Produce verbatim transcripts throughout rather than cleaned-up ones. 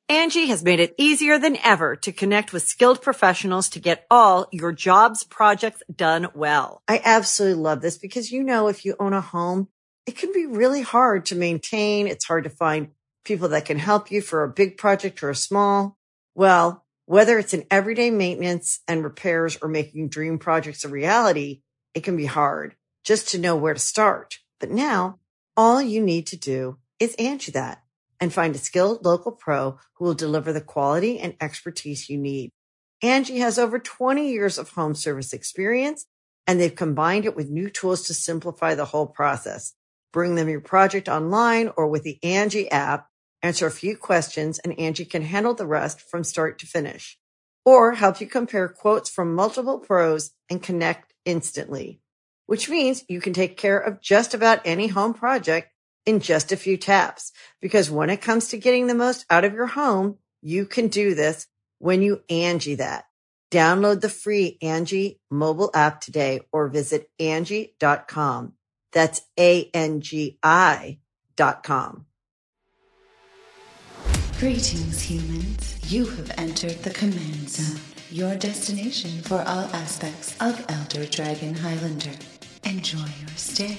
Angie has made it easier than ever to connect with skilled professionals to get all your jobs projects done well. I absolutely love this because, you know, if you own a home, it can be really hard to maintain. It's hard to find people that can help you for a big project or a small. Well, whether it's in everyday maintenance and repairs or making dream projects a reality, it can be hard just to know where to start. But now all you need to do is Angie that and find a skilled local pro who will deliver the quality and expertise you need. Angie has over twenty years of home service experience, and they've combined it with new tools to simplify the whole process. Bring them your project online or with the Angie app, answer a few questions, and Angie can handle the rest from start to finish. Or help you compare quotes from multiple pros and connect instantly, which means you can take care of just about any home project in just a few taps. Because when it comes to getting the most out of your home, you can do this when you Angie that. Download the free Angie mobile app today or visit Angie dot com. That's A N G I dot com. Greetings, humans. You have entered the Command Zone, your destination for all aspects of Elder Dragon Highlander. Enjoy your stay.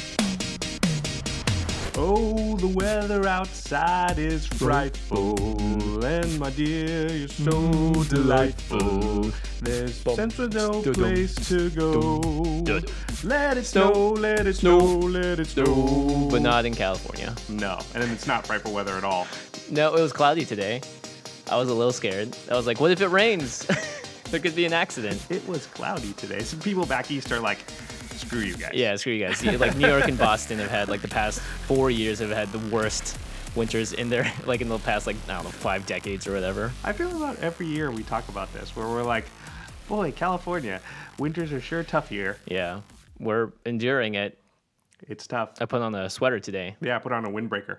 Oh, the weather outside is frightful, and my dear, you're so delightful. There's sense of no place to go. Let it snow, let it snow, let it snow. But not in California. No, and it's not frightful weather at all. No, it was cloudy today. I was a little scared. I was like, what if it rains? There could be an accident. It was cloudy today. Some people back east are like, screw you guys. Yeah, screw you guys. See, like New York and Boston have had like the past four years have had the worst winters in their like in the past like I don't know five decades or whatever. I feel about every year we talk about this where we're like, boy, California, winters are sure tough here. Yeah, we're enduring it. It's tough. I put on a sweater today. Yeah, I put on a windbreaker.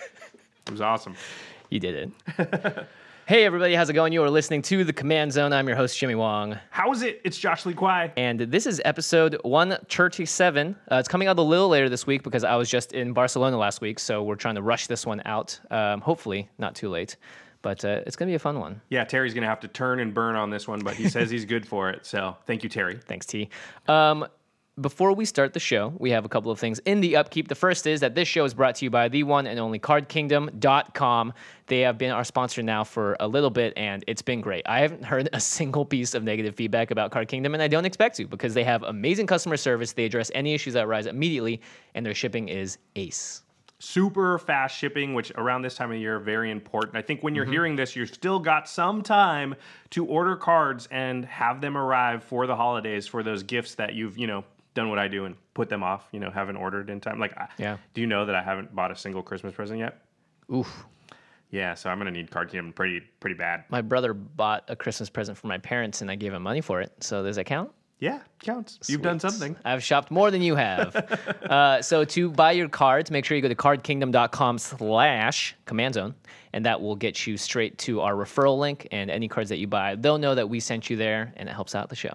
It was awesome. You did it. Hey everybody, how's it going? You are listening to The Command Zone. I'm your host, Jimmy Wong. How is it? It's Josh Lee Kwai. And this is episode one thirty-seven. Uh, it's coming out a little later this week because I was just in Barcelona last week, so we're trying to rush this one out. Um, hopefully, not too late. But uh, it's going to be a fun one. Yeah, Terry's going to have to turn and burn on this one, but he says he's good for it. So thank you, Terry. Thanks, T. Um, Before we start the show, we have a couple of things in the upkeep. The first is that this show is brought to you by the one and only card kingdom dot com. They have been our sponsor now for a little bit, and it's been great. I haven't heard a single piece of negative feedback about Card Kingdom, and I don't expect to because they have amazing customer service. They address any issues that arise immediately, and their shipping is ace. Super fast shipping, which around this time of year, very important. I think when you're mm-hmm. hearing this, you've still got some time to order cards and have them arrive for the holidays for those gifts that you've, you know, done what I do and put them off, you know, haven't ordered in time. Like, yeah. Do you know that I haven't bought a single Christmas present yet? Oof. Yeah, so I'm going to need Card Kingdom pretty pretty bad. My brother bought a Christmas present for my parents, and I gave him money for it. So does that count? Yeah, counts. Sweet. You've done something. I've shopped more than you have. uh, so to buy your cards, make sure you go to card kingdom dot com slash command zone, and that will get you straight to our referral link, and any cards that you buy, they'll know that we sent you there, and it helps out the show.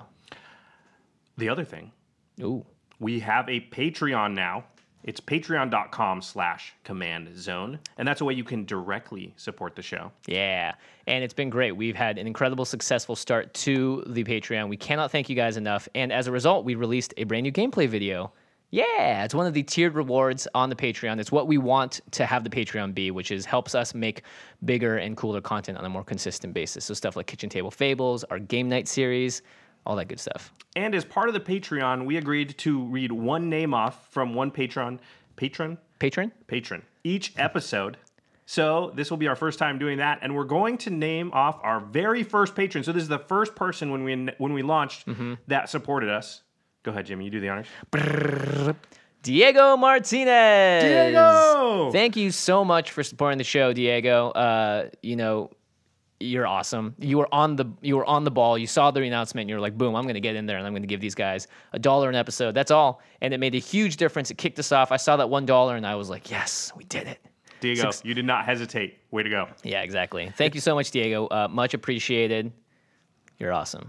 The other thing. Ooh. We have a Patreon now. It's patreon dot com slash command zone. And that's a way you can directly support the show. Yeah. And it's been great. We've had an incredible, successful start to the Patreon. We cannot thank you guys enough. And as a result, we released a brand new gameplay video. Yeah, it's one of the tiered rewards on the Patreon. It's what we want to have the Patreon be, which is helps us make bigger and cooler content on a more consistent basis. So stuff like Kitchen Table Fables, our game night series, all that good stuff. And as part of the Patreon, we agreed to read one name off from one patron. Patron? Patron? Patron. Each episode. So this will be our first time doing that, and we're going to name off our very first patron. So this is the first person when we when we launched mm-hmm. that supported us. Go ahead, Jimmy. You do the honors. Brrr. Diego Martinez. Diego! Thank you so much for supporting the show, Diego. Uh, you know... You're awesome. You were on the you were on the ball. You saw the announcement. And you were like, boom, I'm going to get in there and I'm going to give these guys a dollar an episode. That's all. And it made a huge difference. It kicked us off. I saw that one dollar and I was like, yes, we did it. Diego, Six- you did not hesitate. Way to go. Yeah, exactly. Thank you so much, Diego. Uh, much appreciated. You're awesome.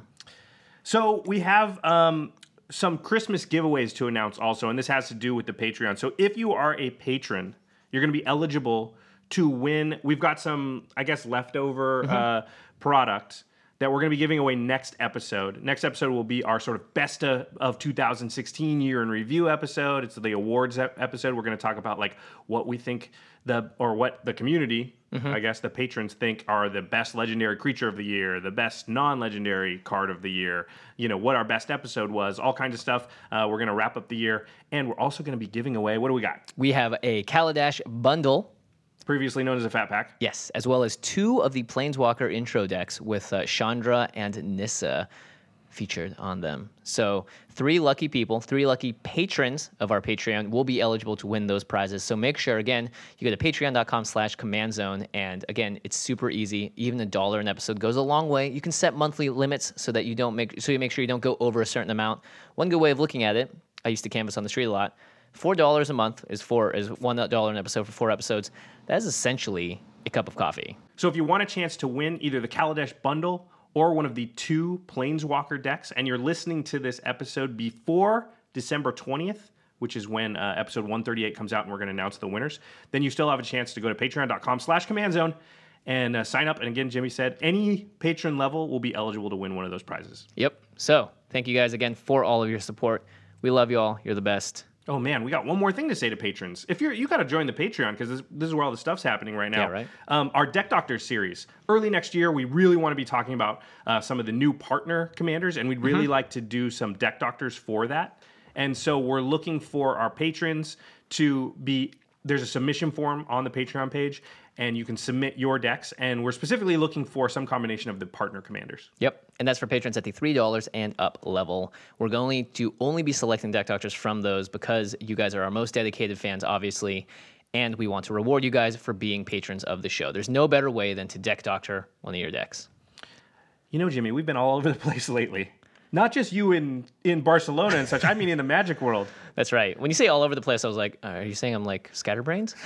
So we have um, some Christmas giveaways to announce also, and this has to do with the Patreon. So if you are a patron, you're going to be eligible to win. We've got some, I guess, leftover Mm-hmm. uh, product that we're going to be giving away next episode. Next episode will be our sort of best of, of two thousand sixteen year in review episode. It's the awards ep- episode. We're going to talk about like what we think the, or what the community, Mm-hmm. I guess the patrons think are the best legendary creature of the year, the best non-legendary card of the year, you know, what our best episode was, all kinds of stuff. Uh, we're going to wrap up the year. And we're also going to be giving away, what do we got? We have a Kaladesh bundle. Previously known as a Fat Pack. Yes, as well as two of the Planeswalker intro decks with uh, Chandra and Nissa featured on them. So three lucky people, three lucky patrons of our Patreon will be eligible to win those prizes. So make sure, again, you go to patreon.com slash command zone. And again, it's super easy. Even a dollar an episode goes a long way. You can set monthly limits so that you don't make, so you make sure you don't go over a certain amount. One good way of looking at it, I used to canvas on the street a lot. Four dollars a month is four is one dollar an episode for four episodes. That is essentially a cup of coffee. So if you want a chance to win either the Kaladesh bundle or one of the two Planeswalker decks, and you're listening to this episode before December twentieth, which is when uh, episode one thirty-eight comes out and we're going to announce the winners, then you still have a chance to go to patreon.com slash command zone and uh, sign up. And again, Jimmy said any patron level will be eligible to win one of those prizes. Yep. So thank you guys again for all of your support. We love you all. You're the best. Oh man, we got one more thing to say to patrons. If you're, you got to join the Patreon because this, this is where all the stuff's happening right now. Yeah, right. Um, our Deck Doctors series. Early next year, we really want to be talking about uh, some of the new partner commanders, and we'd really Mm-hmm. like to do some Deck Doctors for that. And so we're looking for our patrons to be. There's a submission form on the Patreon page, and you can submit your decks. And we're specifically looking for some combination of the partner commanders. Yep. And that's for patrons at the three dollars and up level. We're going to only be selecting Deck Doctors from those because you guys are our most dedicated fans, obviously. And we want to reward you guys for being patrons of the show. There's no better way than to Deck Doctor one of your decks. You know, Jimmy, we've been all over the place lately. Not just you in, in Barcelona and such. I mean in the Magic world. That's right. When you say all over the place, I was like, are you saying I'm like scatterbrains?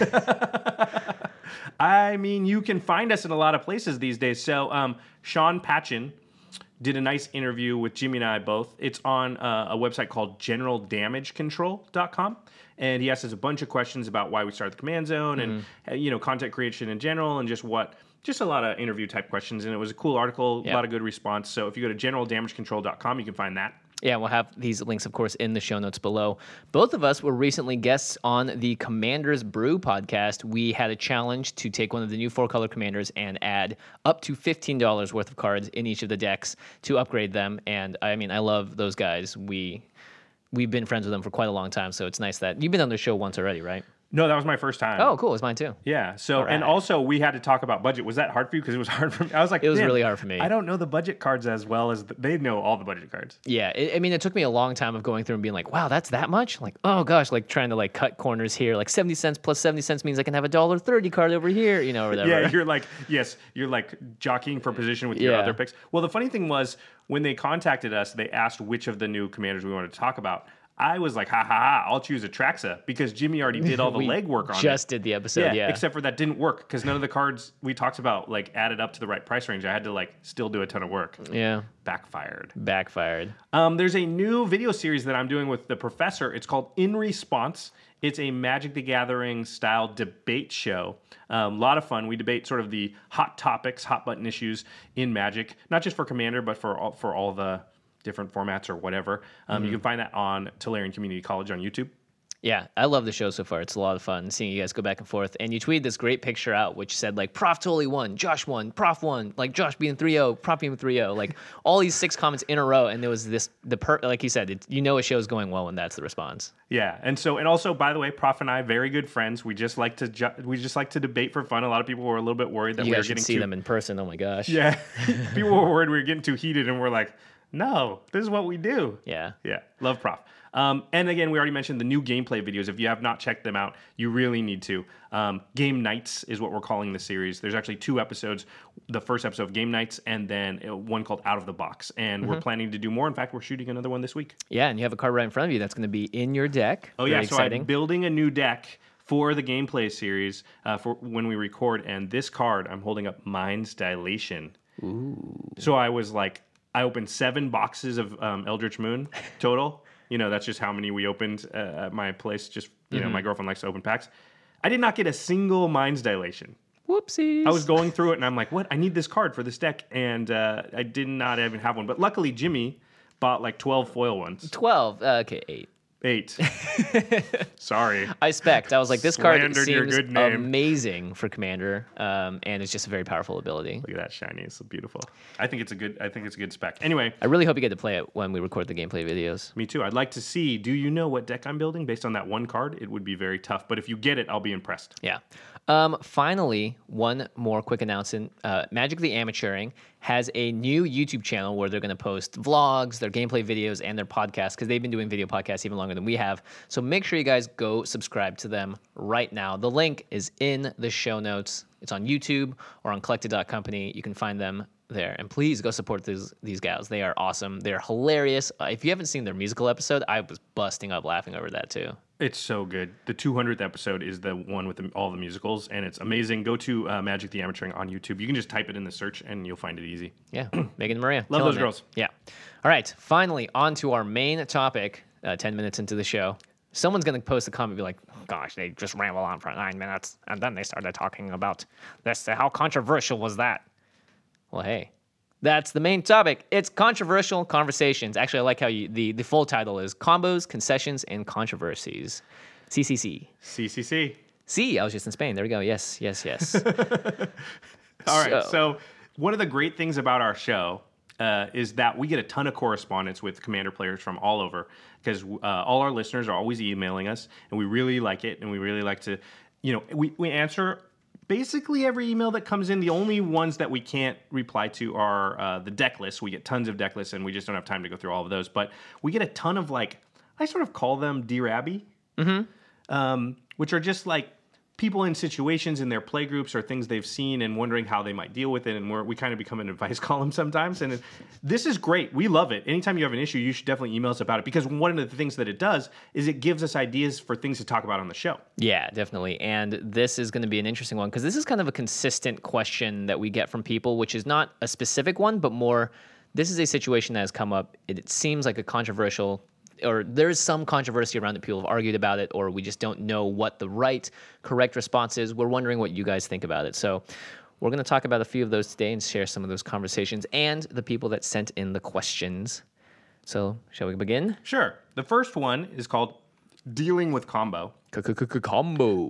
I mean, you can find us in a lot of places these days. So um, Sean Patchen did a nice interview with Jimmy and I both. It's on uh, a website called general damage control dot com. And he asked us a bunch of questions about why we started the Command Zone Mm-hmm. and, uh, you know, content creation in general and just what... Just a lot of interview type questions, and it was a cool article, Yeah. a lot of good response. So if you go to general damage control dot com, you can find that. Yeah, we'll have these links, of course, in the show notes below. Both of us were recently guests on the Commanders Brew podcast. We had a challenge to take one of the new four-color commanders and add up to fifteen dollars worth of cards in each of the decks to upgrade them. And, I mean, I love those guys. We, we've been friends with them for quite a long time, so it's nice that... You've been on the show once already, right? No, that was my first time. Oh, cool. It's mine, too. Yeah. So, right. and also we had to talk about budget. Was that hard for you? Because it was hard for me. I was like, It was "Man, really hard for me." I don't know the budget cards as well as the, they know all the budget cards. Yeah, it, I mean, it took me a long time of going through and being like, wow, that's that much? Like, oh gosh, like trying to like cut corners here. Like seventy cents plus seventy cents means I can have a one dollar thirty card over here, you know, or whatever. Yeah, you're like, yes, you're like jockeying for position with your Yeah. other picks. Well, the funny thing was when they contacted us, they asked which of the new commanders we wanted to talk about. I was like, ha ha ha, I'll choose Atraxa because Jimmy already did all the We legwork on it. just did the episode, yeah. Except for that didn't work because none of the cards we talked about like added up to the right price range. I had to like still do a ton of work. Yeah, Backfired. backfired. Um, there's a new video series that I'm doing with the professor. It's called In Response. It's a Magic the Gathering style debate show. A um, lot of fun. We debate sort of the hot topics, hot button issues in Magic, not just for Commander, but for all, for all the different formats or whatever. Um, Mm-hmm. You can find that on Tolarian Community College on YouTube. Yeah, I love the show so far. It's a lot of fun seeing you guys go back and forth. And you tweeted this great picture out, which said like Prof totally won, Josh won, Prof won, like Josh being three oh, Prof being three oh, like all these six comments in a row. And there was this, the per, like you said, it, you know a show's going well when that's the response. Yeah, and so and also by the way, Prof and I very good friends. We just like to ju- we just like to debate for fun. A lot of people were a little bit worried that You we were guys should getting see too them in person. Oh my gosh. yeah. People were worried we were getting too heated, and we're like, no, this is what we do. Yeah. Yeah, love Prof. Um, and again, we already mentioned the new gameplay videos. If you have not checked them out, you really need to. Um, Game Nights is what we're calling the series. There's actually two episodes. The first episode of Game Nights, and then one called Out of the Box. And Mm-hmm. we're planning to do more. In fact, we're shooting another one this week. Yeah, and you have a card right in front of you that's going to be in your deck. Oh Very yeah, so exciting. I'm building a new deck for the gameplay series uh, for when we record. And this card, I'm holding up Mind's Dilation. Ooh. So I was like, I opened seven boxes of um, Eldritch Moon total. You know, that's just how many we opened uh, at my place. Just, you know, my girlfriend likes to open packs. I did not get a single Mind's Dilation. Whoopsies. I was going through it, and I'm like, what? I need this card for this deck, and uh, I did not even have one. But luckily, Jimmy bought like twelve foil ones. twelve. Uh, okay, eight. Eight. Sorry. I spec'd. I was like, this card Slandered your seems good name. amazing for Commander, um, and it's just a very powerful ability. Look at that shiny. It's so beautiful. I think it's a good I think it's a good spec. Anyway, I really hope you get to play it when we record the gameplay videos. me too. I'd like to see, do you know what deck I'm building based on that one card? It would be very tough, but if you get it, I'll be impressed. Yeah. Um, finally, one more quick announcement. Uh, Magic the Amateuring has a new YouTube channel where they're going to post vlogs, their gameplay videos, and their podcasts, because they've been doing video podcasts even longer than we have. So make sure you guys go subscribe to them right now. The link is in the show notes. It's on YouTube or on collected dot company. You can find them there. And please go support these these gals. They are awesome. They're hilarious. Uh, if you haven't seen their musical episode, I was busting up laughing over that too. It's so good. The two hundredth episode is the one with the, all the musicals, and it's amazing. Go to uh, Magic the Amateuring on YouTube. You can just type it in the search, and you'll find it easy. Yeah, Megan and Maria. Love killing those it. girls. Yeah. All right, finally, on to our main topic, uh, ten minutes into the show. Someone's going to post a comment and be like, gosh, they just ramble on for nine minutes, and then they started talking about this. How controversial was that? Well, hey, that's the main topic. It's controversial conversations. Actually, I like how you, the, the full title is Combos, Concessions, and Controversies. C C C. C C C. See, I was just in Spain. There we go. Yes, yes, yes. All right. So- So, one of the great things about our show uh, is that we get a ton of correspondence with Commander players from all over, because uh, all our listeners are always emailing us, and we really like it, and we really like to, you know, we, we answer basically every email that comes in. The only ones that we can't reply to are uh, the deck lists. We get tons of deck lists, and we just don't have time to go through all of those. But we get a ton of, like, I sort of call them Dear Abby, mm-hmm. um, which are just like people in situations in their play groups or things they've seen and wondering how they might deal with it. And we're, we kind of become an advice column sometimes. And it, this is great. We love it. Anytime you have an issue, you should definitely email us about it, because one of the things that it does is it gives us ideas for things to talk about on the show. Yeah, definitely. And this is going to be an interesting one, because this is kind of a consistent question that we get from people, which is not a specific one, but more, this is a situation that has come up. It, it seems like a controversial, or there's some controversy around it. People have argued about it, or we just don't know what the right, correct response is. We're wondering what you guys think about it. So we're going to talk about a few of those today and share some of those conversations and the people that sent in the questions. So shall we begin? Sure. The first one is called Dealing with Combo. Combo.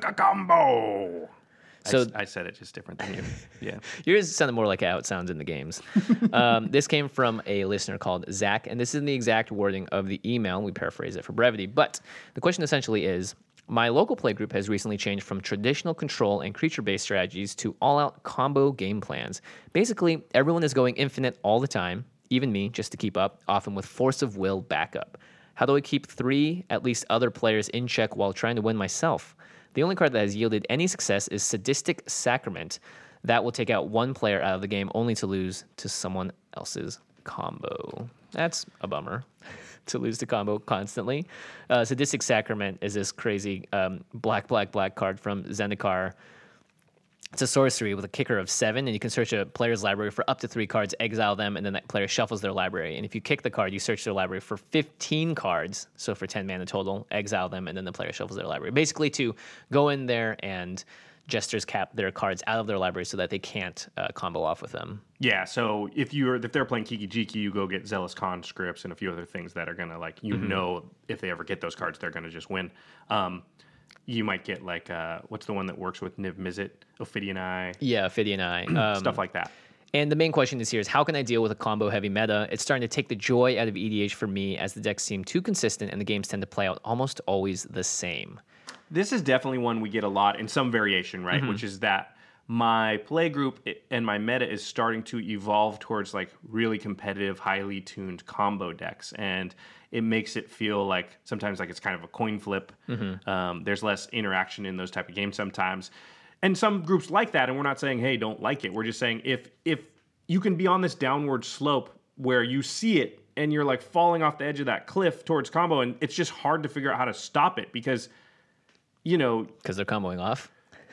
Combo. So I, I said it just different than you. Yeah. yours sounded more like how it sounds in the games. um, this came from a listener called Zach, and this is the exact wording of the email. We paraphrase it for brevity. But the question essentially is, my local play group has recently changed from traditional control and creature-based strategies to all-out combo game plans. Basically, everyone is going infinite all the time, even me, just to keep up, often with force of will backup. How do I keep three, at least other players in check while trying to win myself? The only card that has yielded any success is Sadistic Sacrament. That will take out one player out of the game, only to lose to someone else's combo. That's a bummer, to lose to combo constantly. Uh, Sadistic Sacrament is this crazy um, black, black, black card from Zendikar. It's a sorcery with a kicker of seven, and you can search a player's library for up to three cards, exile them, and then that player shuffles their library. And if you kick the card, you search their library for fifteen cards, so for ten mana total, exile them, and then the player shuffles their library. Basically to go in there and Jester's cap their cards out of their library so that they can't uh, combo off with them. Yeah, so if you're if they're playing Kiki Jiki, you go get Zealous Conscripts and a few other things that are gonna, like, you mm-hmm. know, if they ever get those cards, they're gonna just win. Um, you might get, like, uh, what's the one that works with Niv Mizzet? Ophidian Eye. Yeah, Ophidian Eye. Um, stuff like that. And the main question is here is, how can I deal with a combo-heavy meta? It's starting to take the joy out of E D H for me, as the decks seem too consistent and the games tend to play out almost always the same. This is definitely one we get a lot in some variation, right? Mm-hmm. Which is that my play group and my meta is starting to evolve towards, like, really competitive, highly tuned combo decks. And it makes it feel like sometimes like it's kind of a coin flip. Mm-hmm. Um, there's less interaction in those type of games sometimes. And some groups like that, and we're not saying, hey, don't like it. We're just saying if if you can be on this downward slope where you see it and you're, like, falling off the edge of that cliff towards combo, and it's just hard to figure out how to stop it because, you know... Because they're comboing off.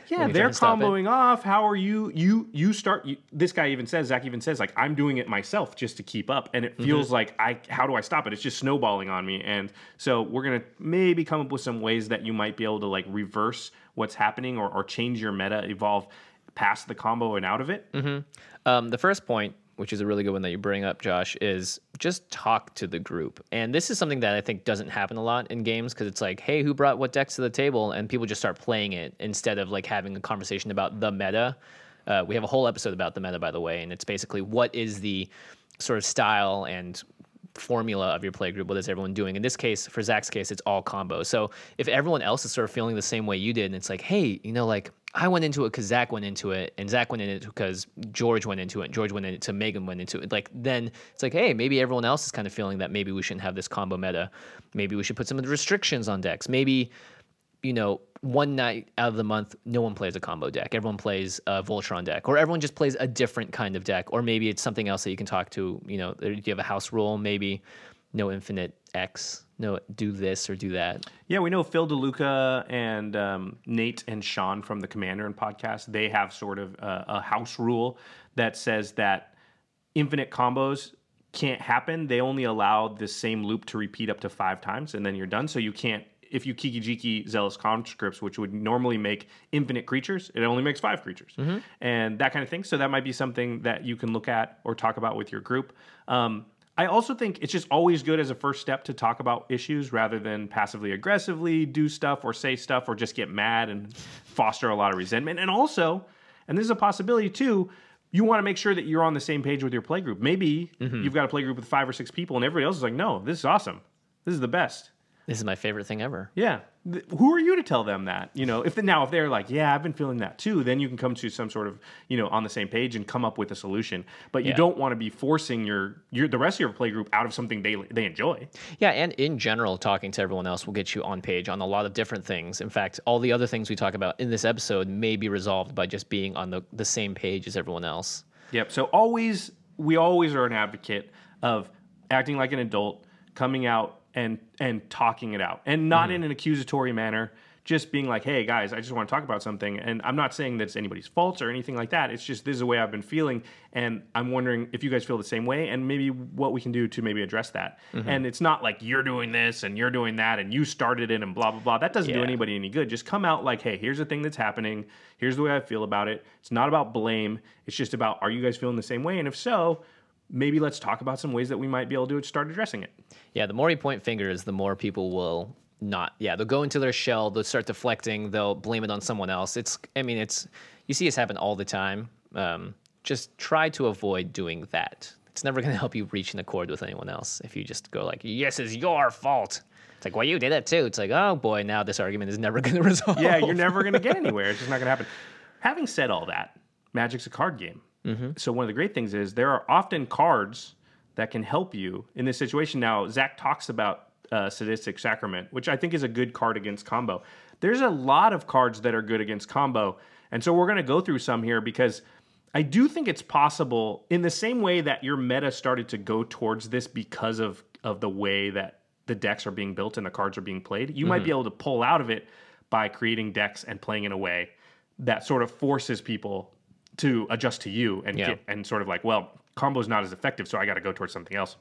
Yeah, when you're they're trying to stop it. comboing off. How are you? You you start. You, this guy even says, Zach even says, like, I'm doing it myself just to keep up, and it feels mm-hmm. like I. How do I stop it? It's just snowballing on me, and so we're gonna maybe come up with some ways that you might be able to like reverse what's happening or, or change your meta, evolve past the combo and out of it. Mm-hmm. Um, the first point, which is a really good one that you bring up, Josh, is just talk to the group. And this is something that I think doesn't happen a lot in games because it's like, hey, who brought what decks to the table? And people just start playing it instead of like having a conversation about the meta. Uh, we have a whole episode about the meta, by the way, and it's basically what is the sort of style and formula of your play group. What is everyone doing? In this case, for Zach's case, it's all combos. So if everyone else is sort of feeling the same way you did, and it's like, hey, you know, like I went into it because Zach went into it, and Zach went into it because George went into it, and George went into it, Megan went into it. Like then it's like, hey, maybe everyone else is kind of feeling that maybe we shouldn't have this combo meta. Maybe we should put some of the restrictions on decks. Maybe, you know, one night out of the month, no one plays a combo deck. Everyone plays a Voltron deck, or everyone just plays a different kind of deck, or maybe it's something else that you can talk to. You know, do you have a house rule? Maybe no infinite X. No, do this or do that. Yeah, we know Phil DeLuca and um, Nate and Sean from the Commander and podcast, they have sort of a, a house rule that says that infinite combos can't happen. They only allow the same loop to repeat up to five times, and then you're done. So you can't, if you Kiki-Jiki Zealous Conscripts, which would normally make infinite creatures, it only makes five creatures. Mm-hmm. And that kind of thing. So that might be something that you can look at or talk about with your group. Um, I also think it's just always good as a first step to talk about issues rather than passively aggressively do stuff or say stuff or just get mad and foster a lot of resentment. And also, and this is a possibility too, you want to make sure that you're on the same page with your playgroup. Maybe mm-hmm. you've got a playgroup with five or six people and everybody else is like, no, this is awesome. This is the best. This is my favorite thing ever. Yeah. Who are you to tell them that? You know, if the, now if they're like, yeah, I've been feeling that too, then you can come to some sort of, you know, on the same page and come up with a solution. But you yeah. don't want to be forcing your your the rest of your play group out of something they they enjoy. Yeah, and in general, talking to everyone else will get you on page on a lot of different things. In fact, all the other things we talk about in this episode may be resolved by just being on the, the same page as everyone else. Yep. So always, we always are an advocate of acting like an adult, coming out and and talking it out, and not mm-hmm. in an accusatory manner, just being like, hey guys, I just want to talk about something. And I'm not saying that it's anybody's fault or anything like that. It's just, this is the way I've been feeling, and I'm wondering if you guys feel the same way, and maybe what we can do to maybe address that. Mm-hmm. And it's not like you're doing this and you're doing that and you started it and blah blah blah. That doesn't yeah. do anybody any good. Just come out like, hey, here's the thing that's happening, here's the way I feel about it. It's not about blame, it's just about, are you guys feeling the same way? And if so, maybe let's talk about some ways that we might be able to start addressing it. Yeah, the more you point fingers, the more people will not. Yeah, they'll go into their shell, they'll start deflecting, they'll blame it on someone else. It's, I mean, it's, you see this happen all the time. Um, just try to avoid doing that. It's never going to help you reach an accord with anyone else if you just go like, yes, it's your fault. It's like, well, you did it too. It's like, oh boy, now this argument is never going to resolve. Yeah, you're never going to get anywhere. It's just not going to happen. Having said all that, Magic's a card game. Mm-hmm. So one of the great things is there are often cards that can help you in this situation. Now, Zach talks about uh, Sadistic Sacrament, which I think is a good card against combo. There's a lot of cards that are good against combo, and so we're going to go through some here because I do think it's possible, in the same way that your meta started to go towards this because of, of the way that the decks are being built and the cards are being played, you mm-hmm. might be able to pull out of it by creating decks and playing in a way that sort of forces people to adjust to you and yeah. get, and sort of like, well, combo's not as effective, so I got to go towards something else.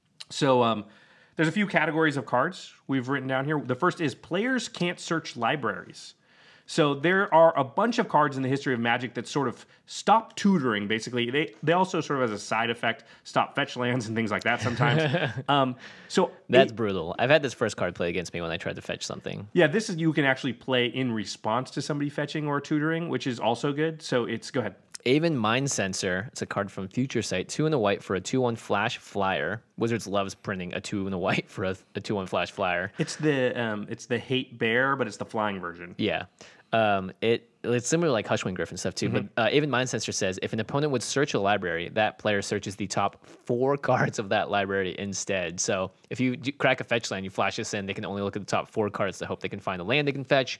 So um, there's a few categories of cards we've written down here. The first is players can't search libraries. So there are a bunch of cards in the history of Magic that sort of stop tutoring, basically. They they also sort of, as a side effect, stop fetch lands and things like that sometimes. um, so That's it, brutal. I've had this first card play against me when I tried to fetch something. Yeah, this is, you can actually play in response to somebody fetching or tutoring, which is also good. So it's, go ahead. Aven Mind Sensor. It's a card from Future Sight. Two and a white for a two one flash flyer. Wizards loves printing a two and a white for a, a two one flash flyer. It's the um, it's the hate bear, but it's the flying version. Yeah. Um, it it's similar to like Hushwing Griffin stuff too. Mm-hmm. But uh, Aven Mind Sensor says if an opponent would search a library, that player searches the top four cards of that library instead. So if you do crack a fetch land, you flash this in, they can only look at the top four cards to hope they can find a land they can fetch.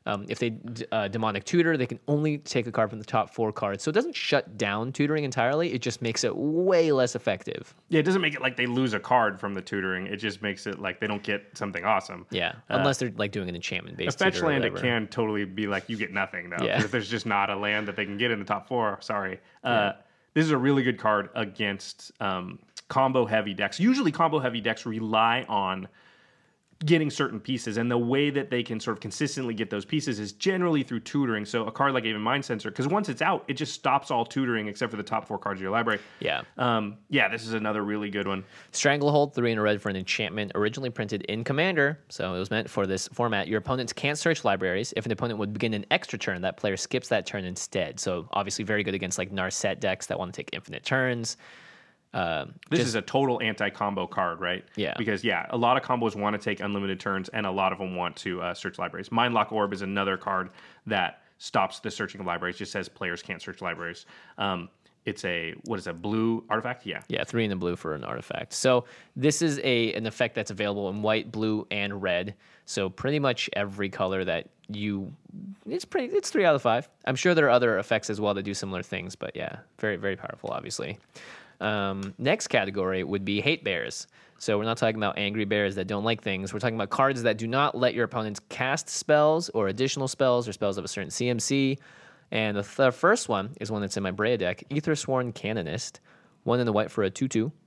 Um, if they d- uh, demonic tutor, they can only take a card from the top four cards. So it doesn't shut down tutoring entirely. It just makes it way less effective. Yeah, it doesn't make it like they lose a card from the tutoring. It just makes it like they don't get something awesome. Yeah, Uh, unless they're like doing an enchantment based. A fetch tutor or land, it whatever. can totally be like you get nothing though. Yeah. If there's just not a land that they can get in the top four. Sorry. Uh, this is a really good card against um, combo heavy decks. Usually, combo heavy decks rely on getting certain pieces, and the way that they can sort of consistently get those pieces is generally through tutoring. So a card like Aven Mind Sensor, because once it's out, it just stops all tutoring except for the top four cards of your library. Yeah. Um, yeah, this is another really good one. Stranglehold, three in a red for an enchantment, originally printed in Commander, so it was meant for this format. Your opponents can't search libraries. If an opponent would begin an extra turn, that player skips that turn instead. So obviously very good against like Narset decks that want to take infinite turns. Um, This just- is a total anti-combo card, right? Yeah. Because, yeah, a lot of combos want to take unlimited turns, and a lot of them want to uh, search libraries. Mindlock Orb is another card that stops the searching of libraries, just says players can't search libraries. Um, it's a, what is it, blue artifact? Yeah. Yeah, three in the blue for an artifact. So this is a an effect that's available in white, blue, and red. So pretty much every color that you, it's pretty, it's three out of five. I'm sure there are other effects as well that do similar things, but yeah, very, very powerful, obviously. Um, next category would be hate bears. So we're not talking about angry bears that don't like things. We're talking about cards that do not let your opponents cast spells or additional spells or spells of a certain C M C. And the th- first one is one that's in my Brea deck, Aethersworn Canonist. One in the white for a two two.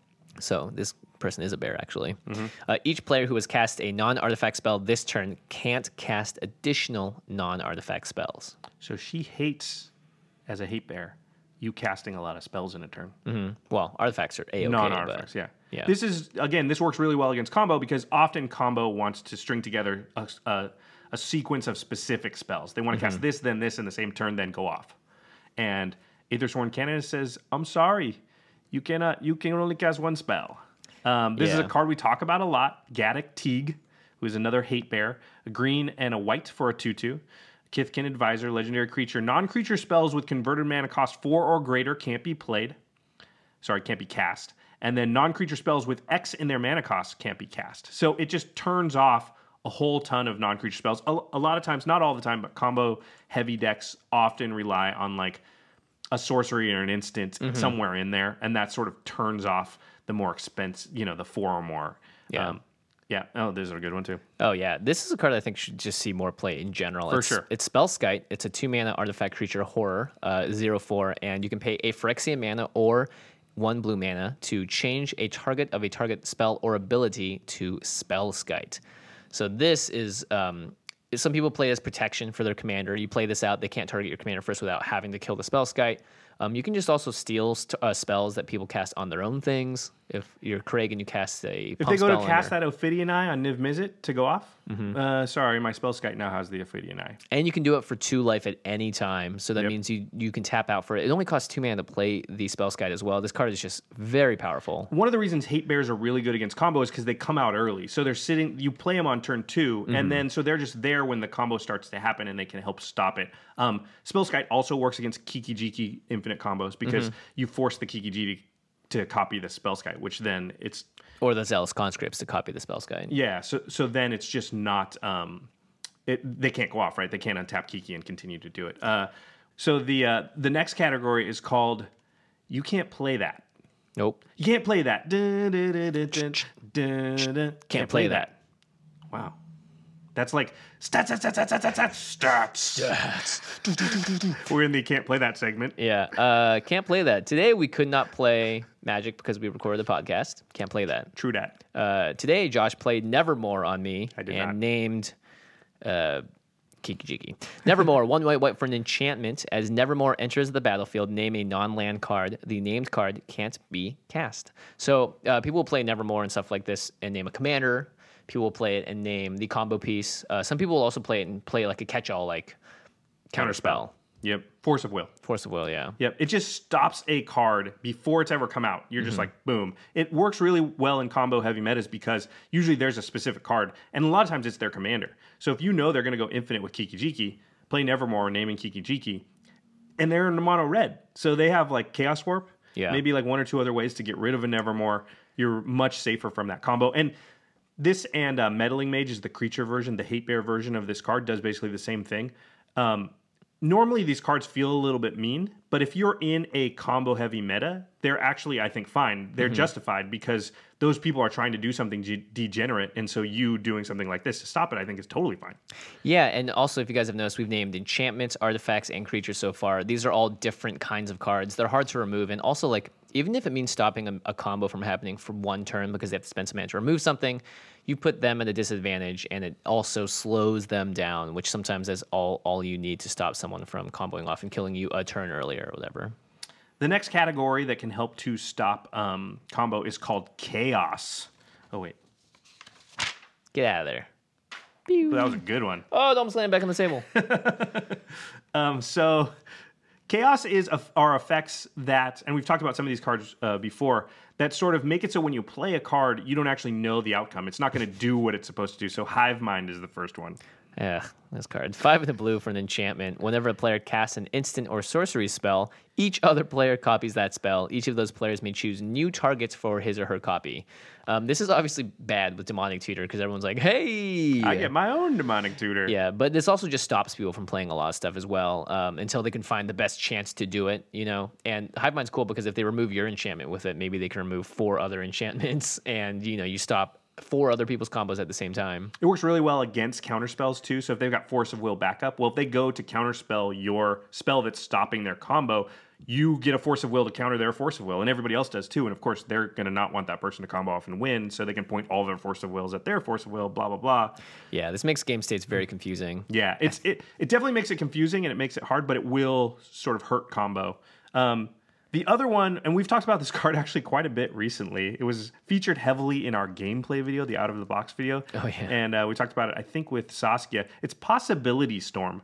So this person is a bear, actually. Mm-hmm. Uh, each player who has cast a non-artifact spell this turn can't cast additional non-artifact spells. So she hates, as a hate bear, you casting a lot of spells in a turn. Mm-hmm. Well, artifacts are A-okay. Non-artifacts, but, yeah. yeah. This is, again, this works really well against combo because often combo wants to string together a, a, a sequence of specific spells. They want to Mm-hmm. cast this, then this in the same turn, then go off. And Aethersworn Canonist says, I'm sorry, you cannot. You can only cast one spell. Um, this is Yeah. a card we talk about a lot. Gaddock Teague, who is another hate bear. A green and a white for a two two. Kithkin Advisor, legendary creature. Non-creature spells with converted mana cost four or greater can't be played. Sorry, can't be cast. And then non-creature spells with X in their mana cost can't be cast. So it just turns off a whole ton of non-creature spells. A, a lot of times, not all the time, but combo heavy decks often rely on like a sorcery or an instant Mm-hmm. somewhere in there, and that sort of turns off the more expensive, you know, the four or more. Yeah. Um, yeah. Oh, this is a good one too. Oh, yeah. This is a card I think should just see more play in general. For it's, sure. It's Spellskite. It's a two-mana artifact creature horror, uh, zero four, and you can pay a Phyrexian mana or one blue mana to change a target of a target spell or ability to Spellskite. So this is... Um, some people play as protection for their commander. You play this out, they can't target your commander first without having to kill the Spellskite. Um, you can just also steal st- uh, spells that people cast on their own things. If you're Craig and you cast a If pump they go spell to on cast their- that Ophidian Eye on Niv Mizzet to go off, Mm-hmm. uh, sorry, my Spellskite now has the Ophidian Eye. And you can do it for two life at any time. So that Yep. means you you can tap out for it. It only costs two mana to play the Spellskite as well. This card is just very powerful. One of the reasons hate bears are really good against combo is because they come out early. So they're sitting, you play them on turn two, Mm-hmm. and then so they're just there when the combo starts to happen and they can help stop it. Um, Spellskite also works against Kiki Jiki infinite combos because Mm-hmm. you force the Kiki Jiki to copy the Spellskite, which then it's, Or the Zealous Conscripts to copy the Spellskite. yeah, so so then it's just not, um, it, they can't go off, right? They can't untap Kiki and continue to do it. Uh, so the uh, the next category is called, you can't play that. Nope. You can't play that. Dun, dun, dun, dun, dun, dun, dun, dun. Can't play play that. Wow. That's like stats, stats, stats, stats, stats, stats, stats. We're in the can't play that segment. Yeah. Uh, can't play that. Today we could not play Magic because we recorded the podcast. Can't play that. True dat. Uh, today Josh played Nevermore on me I did and not. named uh, Kiki Jiki. Nevermore, one white white for an enchantment. As Nevermore enters the battlefield, name a non-land card. The named card can't be cast. So uh, people will play Nevermore and stuff like this and name a commander. People will play it and name the combo piece. Uh, some people will also play it and play like a catch-all, like counterspell, Yep. Force of will. force of will. Yeah. Yep. It just stops a card before it's ever come out. You're just like, boom. It works really well in combo heavy metas because usually there's a specific card, and a lot of times it's their commander. So if you know they're going to go infinite with Kiki Jiki, play Nevermore, naming Kiki Jiki, and they're in the mono red. So they have like Chaos Warp, Yeah. maybe like one or two other ways to get rid of a Nevermore. You're much safer from that combo. And this and uh, Meddling Mage is the creature version. The Hate Bear version of this card does basically the same thing. Um, normally, these cards feel a little bit mean, but if you're in a combo-heavy meta, they're actually, I think, fine. They're mm-hmm. justified because those people are trying to do something de- degenerate, and so you doing something like this to stop it, I think, is totally fine. Yeah, and also, if you guys have noticed, we've named enchantments, artifacts, and creatures so far. These are all different kinds of cards. They're hard to remove, and also, like, even if it means stopping a, a combo from happening for one turn because they have to spend some mana to remove something, you put them at a disadvantage, and it also slows them down, which sometimes is all, all you need to stop someone from comboing off and killing you a turn earlier or whatever. The next category that can help to stop um, combo is called Chaos. Oh, wait. Get out of there. Pew. That was a good one. Oh, don't slam back on the table. um, so... Chaos is are effects that, and we've talked about some of these cards uh, before, that sort of make it so when you play a card, you don't actually know the outcome. It's not going to do what it's supposed to do. So Hive Mind is the first one. Ugh, this card. Five in the blue for an enchantment. Whenever a player casts an instant or sorcery spell, each other player copies that spell. Each of those players may choose new targets for his or her copy. Um, this is obviously bad with Demonic Tutor because everyone's like, hey! I get my own Demonic Tutor. Yeah, but this also just stops people from playing a lot of stuff as well um, until they can find the best chance to do it, you know? And Hive Mind's cool because if they remove your enchantment with it, maybe they can remove four other enchantments and, you know, you stop four other people's combos at the same time. It works really well against counterspells too. So if they've got Force of Will backup, well, if they go to counterspell your spell that's stopping their combo, you get a Force of Will to counter their Force of Will, and everybody else does too. And of course, they're going to not want that person to combo off and win, so they can point all their Force of Wills at their Force of Will, blah, blah, blah. Yeah, this makes game states very confusing. Yeah, it's it, it definitely makes it confusing, and it makes it hard, but it will sort of hurt combo. Um, The other one, and we've talked about this card actually quite a bit recently. It was featured heavily in our gameplay video, the Out of the Box video. Oh, yeah. And uh, we talked about it, I think, with Saskia. It's Possibility Storm.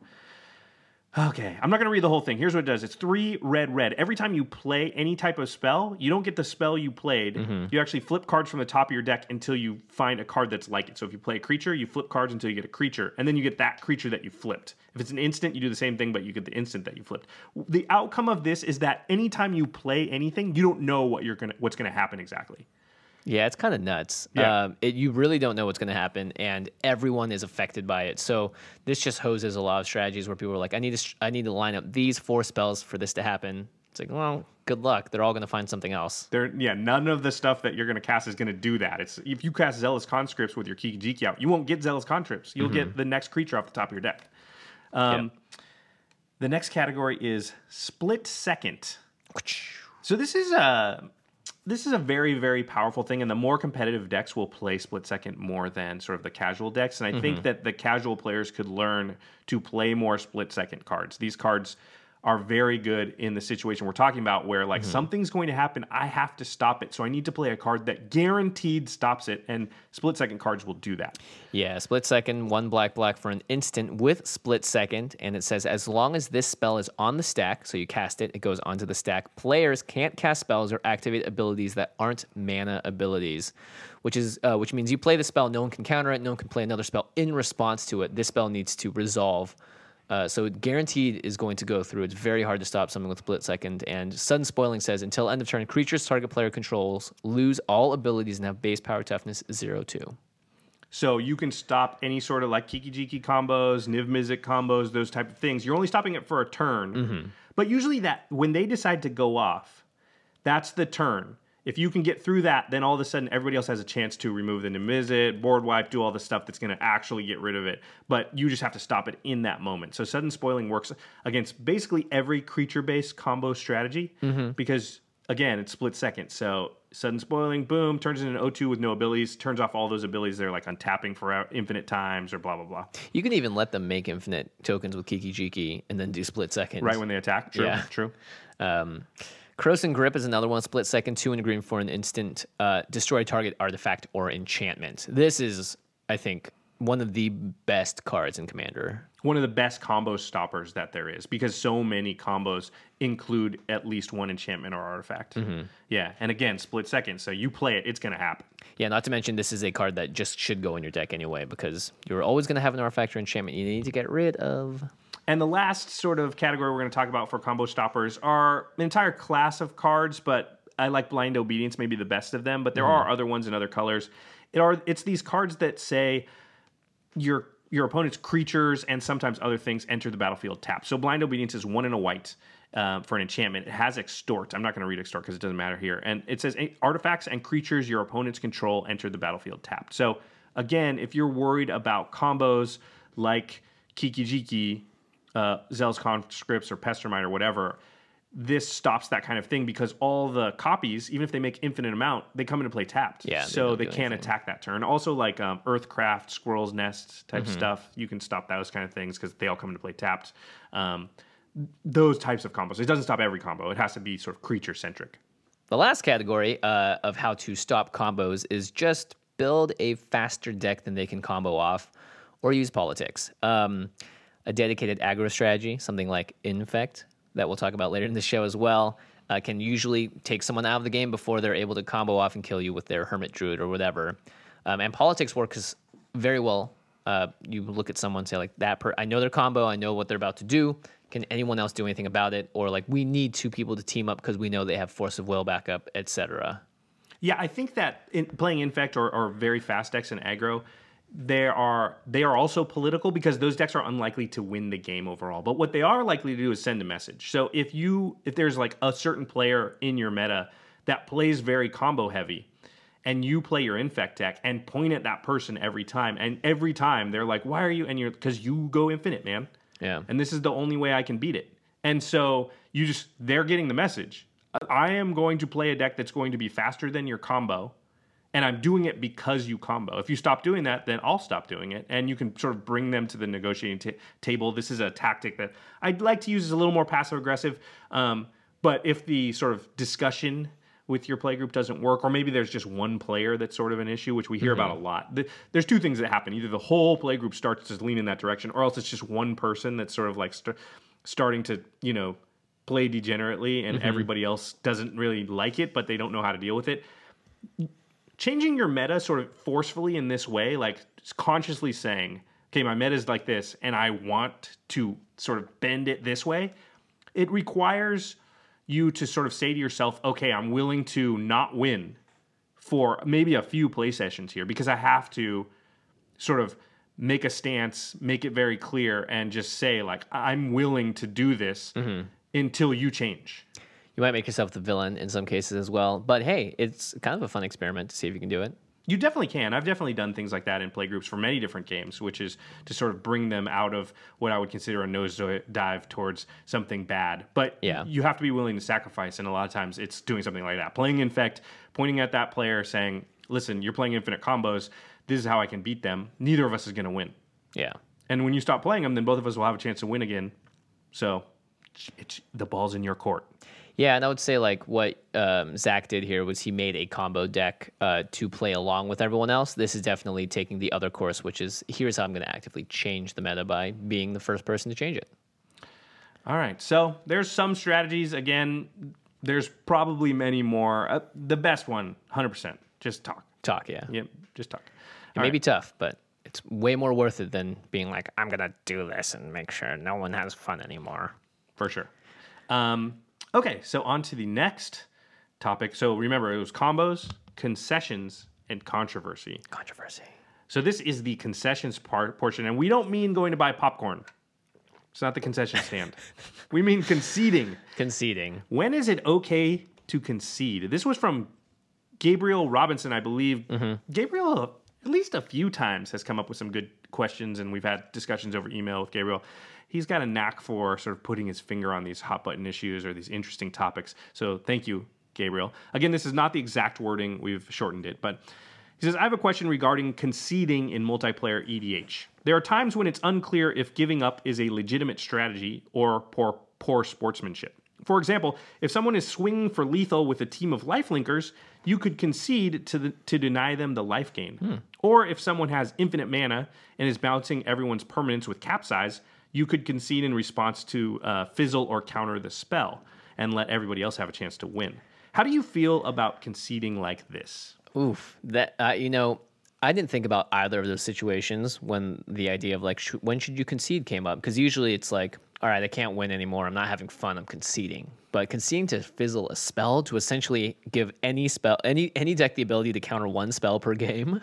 Okay, I'm not going to read the whole thing. Here's what it does. It's three red, red. Every time you play any type of spell, you don't get the spell you played. Mm-hmm. You actually flip cards from the top of your deck until you find a card that's like it. So if you play a creature, you flip cards until you get a creature, and then you get that creature that you flipped. If it's an instant, you do the same thing, but you get the instant that you flipped. The outcome of this is that anytime you play anything, you don't know what you're gonna what's going to happen exactly. Yeah, it's kind of nuts. Yeah. Um, it, you really don't know what's going to happen, and everyone is affected by it. So this just hoses a lot of strategies where people are like, I need to, I need to line up these four spells for this to happen. It's like, well, good luck. They're all going to find something else. There, yeah, none of the stuff that you're going to cast is going to do that. It's if you cast Zealous Conscripts with your Kiki Jiki out, you won't get Zealous Conscripts. You'll mm-hmm. get the next creature off the top of your deck. Um, yep. The next category is Split Second. So this is a... This is a very, very powerful thing, and the more competitive decks will play Split Second more than sort of the casual decks. And I mm-hmm. think that the casual players could learn to play more Split Second cards. These cards are very good in the situation we're talking about where, like, mm-hmm. something's going to happen, I have to stop it. So I need to play a card that guaranteed stops it, and Split Second cards will do that. Yeah, Split Second, one black, black for an instant with Split Second, and it says as long as this spell is on the stack, so you cast it, it goes onto the stack, players can't cast spells or activate abilities that aren't mana abilities, which is uh, which means you play the spell, no one can counter it, no one can play another spell in response to it. This spell needs to resolve. Uh, so guaranteed is going to go through. It's very hard to stop something with Split Second. And Sudden Spoiling says, until end of turn, creatures target player controls lose all abilities and have base power toughness zero two. So you can stop any sort of like Kiki Jiki combos, Niv Mizzet combos, those type of things. You're only stopping it for a turn. Mm-hmm. But usually that when they decide to go off, that's the turn. If you can get through that, then all of a sudden everybody else has a chance to remove the Niv Mizzet, board wipe, do all the stuff that's going to actually get rid of it. But you just have to stop it in that moment. So Sudden Spoiling works against basically every creature-based combo strategy mm-hmm. because, again, it's Split Second. So Sudden Spoiling, boom, turns into an O two with no abilities, turns off all those abilities they're like untapping for infinite times or blah, blah, blah. You can even let them make infinite tokens with Kiki Jiki and then do Split Second. Right when they attack? True, yeah. true. Um... Croson Grip is another one. Split Second, two and a green for an instant. Uh, destroy target artifact or enchantment. This is, I think, one of the best cards in Commander. One of the best combo stoppers that there is because so many combos include at least one enchantment or artifact. Mm-hmm. Yeah, and again, Split Second. So you play it, it's going to happen. Yeah, not to mention this is a card that just should go in your deck anyway because you're always going to have an artifact or enchantment you need to get rid of. And the last sort of category we're going to talk about for combo stoppers are an entire class of cards, but I like Blind Obedience, maybe the best of them, but there Mm-hmm. are other ones in other colors. It are it's these cards that say your your opponent's creatures and sometimes other things enter the battlefield tapped. So Blind Obedience is one and a white uh, for an enchantment. It has Extort. I'm not going to read Extort because it doesn't matter here. And it says artifacts and creatures your opponents control enter the battlefield tapped. So again, if you're worried about combos like Kiki Jiki, uh, Zell's Conscripts, or Pestermine, or whatever, this stops that kind of thing because all the copies, even if they make infinite amount, they come into play tapped. Yeah, they so don't they do can't anything. attack that turn. Also, like um, Earthcraft, Squirrel's Nest type Mm-hmm. stuff, you can stop those kind of things because they all come into play tapped. Um, those types of combos. It doesn't stop every combo. It has to be sort of creature centric. The last category uh, of how to stop combos is just build a faster deck than they can combo off, or use politics. Um, a dedicated aggro strategy, something like Infect, that we'll talk about later in the show as well, uh, can usually take someone out of the game before they're able to combo off and kill you with their Hermit Druid or whatever. Um, and politics works very well. Uh, you look at someone and say, like, that per- I know their combo, I know what they're about to do. Can anyone else do anything about it? Or, like, we need two people to team up because we know they have Force of Will backup, et cetera. Yeah, I think that in playing Infect or, or very fast decks in aggro, there are they are also political because those decks are unlikely to win the game overall. But what they are likely to do is send a message. So if you if there's like a certain player in your meta that plays very combo heavy, and you play your Infect deck and point at that person every time, and every time they're like, "Why are you?" And you're because you go infinite, man. Yeah. And this is the only way I can beat it. And so you just they're getting the message. I am going to play a deck that's going to be faster than your combo. And I'm doing it because you combo. If you stop doing that, then I'll stop doing it. And you can sort of bring them to the negotiating t- table. This is a tactic that I'd like to use as a little more passive aggressive. Um, but if the sort of discussion with your playgroup doesn't work, or maybe there's just one player that's sort of an issue, which we hear about a lot. The, there's two things that happen. Either the whole playgroup starts to lean in that direction, or else it's just one person that's sort of like st- starting to, you know, play degenerately, and everybody else doesn't really like it, but they don't know how to deal with it. Changing your meta sort of forcefully in this way, like consciously saying, okay, my meta is like this, and I want to sort of bend it this way, it requires you to sort of say to yourself, okay, I'm willing to not win for maybe a few play sessions here because I have to sort of make a stance, make it very clear, and just say, like, I'm willing to do this until you change. You might make yourself the villain in some cases as well. But hey, it's kind of a fun experiment to see if you can do it. You definitely can. I've definitely done things like that in playgroups for many different games, which is to sort of bring them out of what I would consider a nosedive towards something bad. But Yeah. you have to be willing to sacrifice, and a lot of times it's doing something like that. Playing Infect, pointing at that player, saying, listen, you're playing infinite combos. This is how I can beat them. Neither of us is going to win. Yeah. And when you stop playing them, then both of us will have a chance to win again. So it's, the ball's in your court. Yeah, and I would say like what um, Zach did here was he made a combo deck uh, to play along with everyone else. This is definitely taking the other course, which is here's how I'm going to actively change the meta by being the first person to change it. All right, so there's some strategies. Again, there's probably many more. Uh, the best one, one hundred percent, just talk. Talk, yeah. Yep, just talk. It may be tough, but it's way more worth it than being like, I'm going to do this and make sure no one has fun anymore. For sure. Um, okay, so on to the next topic. So remember, it was combos, concessions, and controversy. Controversy. So this is the concessions part portion, and we don't mean going to buy popcorn. It's not the concession stand. We mean conceding. Conceding. When is it okay to concede? This was from Gabriel Robinson, I believe. Mm-hmm. Gabriel, at least a few times, has come up with some good questions, and we've had discussions over email with Gabriel. He's got a knack for sort of putting his finger on these hot button issues or these interesting topics. So thank you, Gabriel. Again, this is not the exact wording. We've shortened it. But he says, I have a question regarding conceding in multiplayer E D H. There are times when it's unclear if giving up is a legitimate strategy or poor, poor sportsmanship. For example, if someone is swinging for lethal with a team of lifelinkers, you could concede to the, to deny them the life gain. Hmm. Or if someone has infinite mana and is bouncing everyone's permanents with capsize, you could concede in response to uh, fizzle or counter the spell and let everybody else have a chance to win. How do you feel about conceding like this? Oof. That, uh, you know, I didn't think about either of those situations when the idea of like sh- when should you concede came up, because usually it's like, all right, I can't win anymore. I'm not having fun. I'm conceding. But conceding to fizzle a spell to essentially give any spell, any any deck the ability to counter one spell per game.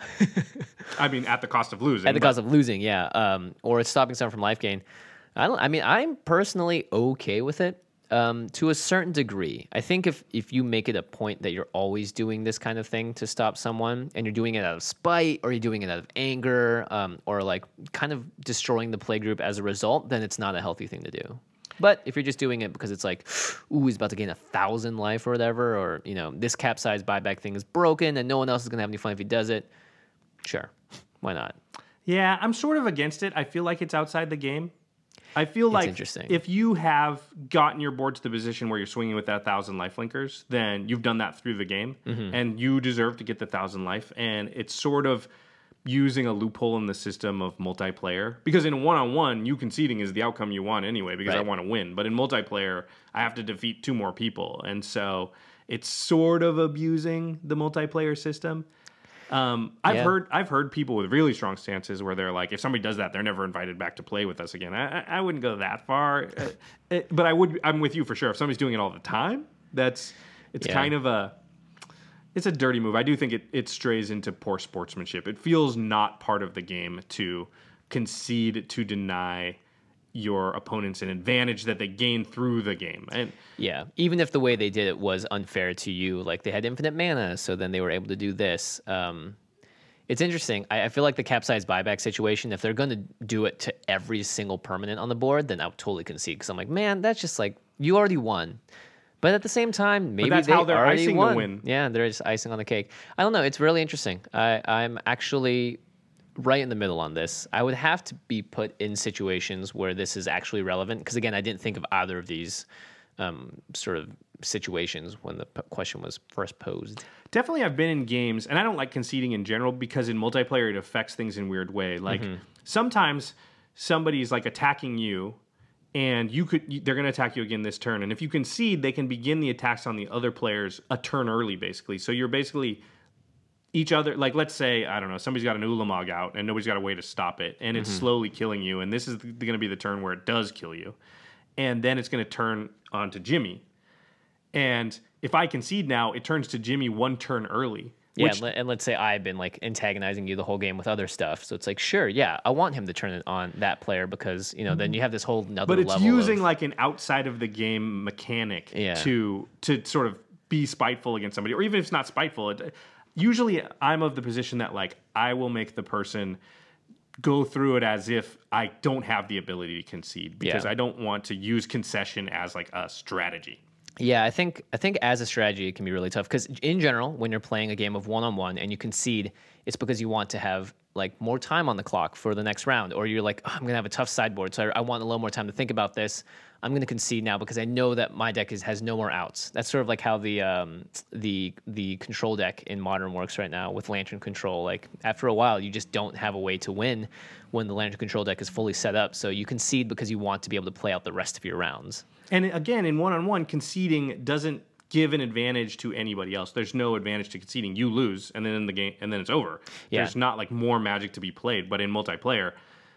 I mean, at the cost of losing. At the but... cost of losing, yeah. Um, or it's stopping someone from life gain. I don't. I mean, I'm personally okay with it. Um, to a certain degree. I think if, if you make it a point that you're always doing this kind of thing to stop someone, and you're doing it out of spite, or you're doing it out of anger, um, or like kind of destroying the playgroup as a result, then it's not a healthy thing to do. But if you're just doing it because it's like, ooh, he's about to gain a thousand life or whatever, or, you know, this capsize buyback thing is broken and no one else is going to have any fun if he does it, sure, why not? Yeah, I'm sort of against it. I feel like it's outside the game. I feel It's like interesting. if you have gotten your board to the position where you're swinging with that thousand life linkers, then you've done that through the game, Mm-hmm. and you deserve to get the thousand life. And it's sort of using a loophole in the system of multiplayer, because in one-on-one, you conceding is the outcome you want anyway, because I Right. want to win. But in multiplayer, I have to defeat two more people, and so it's sort of abusing the multiplayer system. Um, I've Yeah. heard I've heard people with really strong stances where they're like, if somebody does that, they're never invited back to play with us again. I, I I wouldn't go that far, uh, it, but I would. I'm with you for sure. If somebody's doing it all the time, that's it's Yeah. kind of a it's a dirty move. I do think it it strays into poor sportsmanship. It feels not part of the game to concede to deny your opponents an advantage that they gain through the game. And Yeah, even if the way they did it was unfair to you, like they had infinite mana, so then they were able to do this. Um, it's interesting. I, I feel like the capsize buyback situation, if they're going to do it to every single permanent on the board, then I'll totally concede, because I'm like, man, that's just like, you already won. But at the same time, maybe that's they how they're already icing the won. win. Yeah, they're just icing on the cake. I don't know. It's really interesting. I, I'm actually right in the middle on this. I would have to be put in situations where this is actually relevant, because again, I didn't think of either of these um, sort of situations when the p- question was first posed. Definitely, I've been in games, and I don't like conceding in general, because in multiplayer it affects things in weird way. Like Mm-hmm. sometimes somebody's like attacking you, and you could you, they're going to attack you again this turn, and if you concede, they can begin the attacks on the other players a turn early, basically. So you're basically each other, like let's say, I don't know, somebody's got an Ulamog out and nobody's got a way to stop it, and it's slowly killing you, and this is going to be the turn where it does kill you, and then it's going to turn onto Jimmy. And if I concede now, it turns to Jimmy one turn early. Yeah, Which, and let- and let's say I've been like antagonizing you the whole game with other stuff. So it's like, sure, yeah, I want him to turn it on that player, because, you know, then you have this whole another but it's level using of, like an outside of the game mechanic Yeah. to to sort of be spiteful against somebody, or even if it's not spiteful. It, usually, I'm of the position that like I will make the person go through it as if I don't have the ability to concede, because Yeah. I don't want to use concession as like a strategy. Yeah, I think I think as a strategy it can be really tough, because in general, when you're playing a game of one on one and you concede, it's because you want to have like more time on the clock for the next round, or you're like, oh, I'm gonna have a tough sideboard, so I, I want a little more time to think about this. I'm gonna concede now because I know that my deck is has no more outs. That's sort of like how the um, the the control deck in Modern works right now with Lantern Control. Like after a while, you just don't have a way to win when the Lantern Control deck is fully set up. So you concede because you want to be able to play out the rest of your rounds. And again, in one-on-one, conceding doesn't give an advantage to anybody else. There's no advantage to conceding. You lose, and then in the game, and then it's over. Yeah. There's not like more magic to be played. But in multiplayer,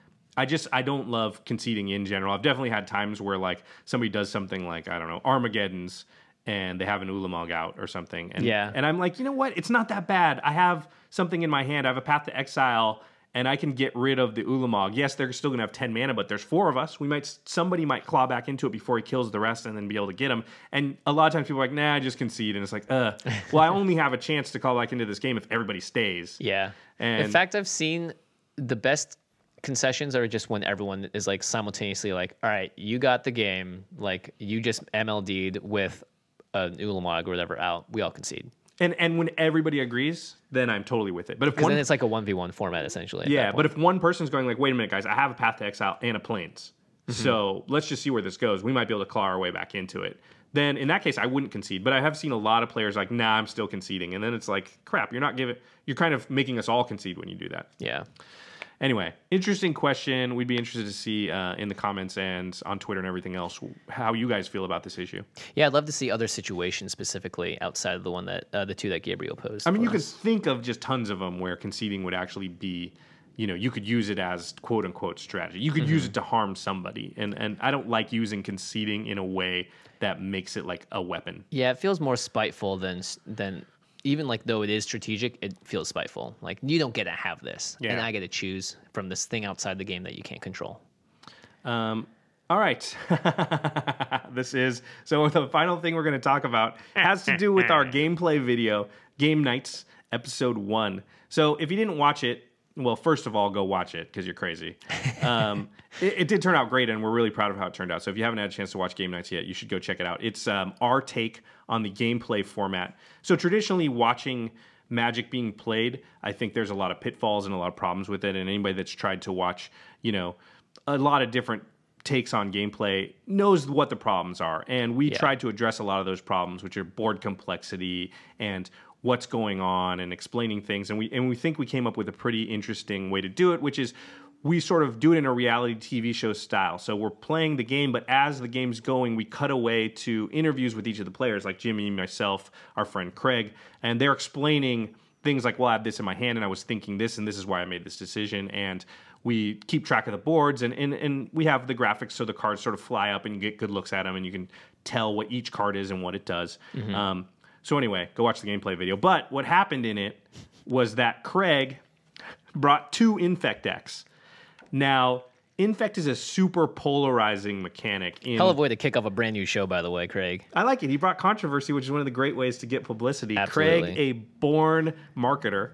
I just I don't love conceding in general. I've definitely had times where like somebody does something like, I don't know, Armageddon's, and they have an Ulamog out or something. And, Yeah. and I'm like, you know what? It's not that bad. I have something in my hand. I have a Path to Exile, and I can get rid of the Ulamog. Yes, they're still going to have ten mana, but there's four of us. We might somebody might claw back into it before he kills the rest, and then be able to get him. And a lot of times people are like, nah, just concede. And it's like, uh, well, I only have a chance to call back into this game if everybody stays. Yeah. And- in fact, I've seen the best concessions are just when everyone is like simultaneously like, all right, you got the game. Like you just M L D'd with an Ulamog or whatever out. We all concede. And and when everybody agrees, then I'm totally with it. But if Because one, then it's like a one v one format essentially. at yeah, that but point. if one person's going like, wait a minute, guys, I have a Path to Exile and a Plains, Mm-hmm. so let's just see where this goes. We might be able to claw our way back into it. Then in that case, I wouldn't concede. But I have seen a lot of players like, nah, I'm still conceding, and then it's like, crap, you're not giving, you're kind of making us all concede when you do that. Yeah. Anyway, interesting question. We'd be interested to see uh, in the comments and on Twitter and everything else how you guys feel about this issue. Yeah, I'd love to see other situations specifically outside of the one that uh, the two that Gabriel posed. I mean, you us. could think of just tons of them where conceding would actually be, you know, you could use it as quote unquote strategy. You could mm-hmm. use it to harm somebody, and and I don't like using conceding in a way that makes it like a weapon. Yeah, it feels more spiteful than than. Even like though it is strategic, it feels spiteful. Like you don't get to have this, yeah. and I get to choose from this thing outside the game that you can't control. Um, all right, this is so. The final thing we're going to talk about has to do with our gameplay video, Game Nights, episode one. So if you didn't watch it, well, first of all, go watch it because you're crazy. Um, it, it did turn out great, and we're really proud of how it turned out. So if you haven't had a chance to watch Game Nights yet, you should go check it out. It's um, our take on the gameplay format. So traditionally, watching Magic being played, I think there's a lot of pitfalls and a lot of problems with it. And anybody that's tried to watch, you know, a lot of different takes on gameplay knows what the problems are. And we yeah. tried to address a lot of those problems, which are board complexity and what's going on and explaining things. And we and we think we came up with a pretty interesting way to do it, which is we sort of do it in a reality T V show style. So we're playing the game, but as the game's going, we cut away to interviews with each of the players, like Jimmy, myself, our friend Craig, and they're explaining things like, well, I have this in my hand, and I was thinking this, and this is why I made this decision. And we keep track of the boards, and, and, and we have the graphics so the cards sort of fly up, and you get good looks at them, and you can tell what each card is and what it does. Mm-hmm. Um, so anyway, go watch the gameplay video. But what happened in it was that Craig brought two Infect decks. Now, Infect is a super polarizing mechanic. In, Hell of a way to kick off a brand new show, by the way, Craig. I like it. He brought controversy, which is one of the great ways to get publicity. Absolutely. Craig, a born marketer.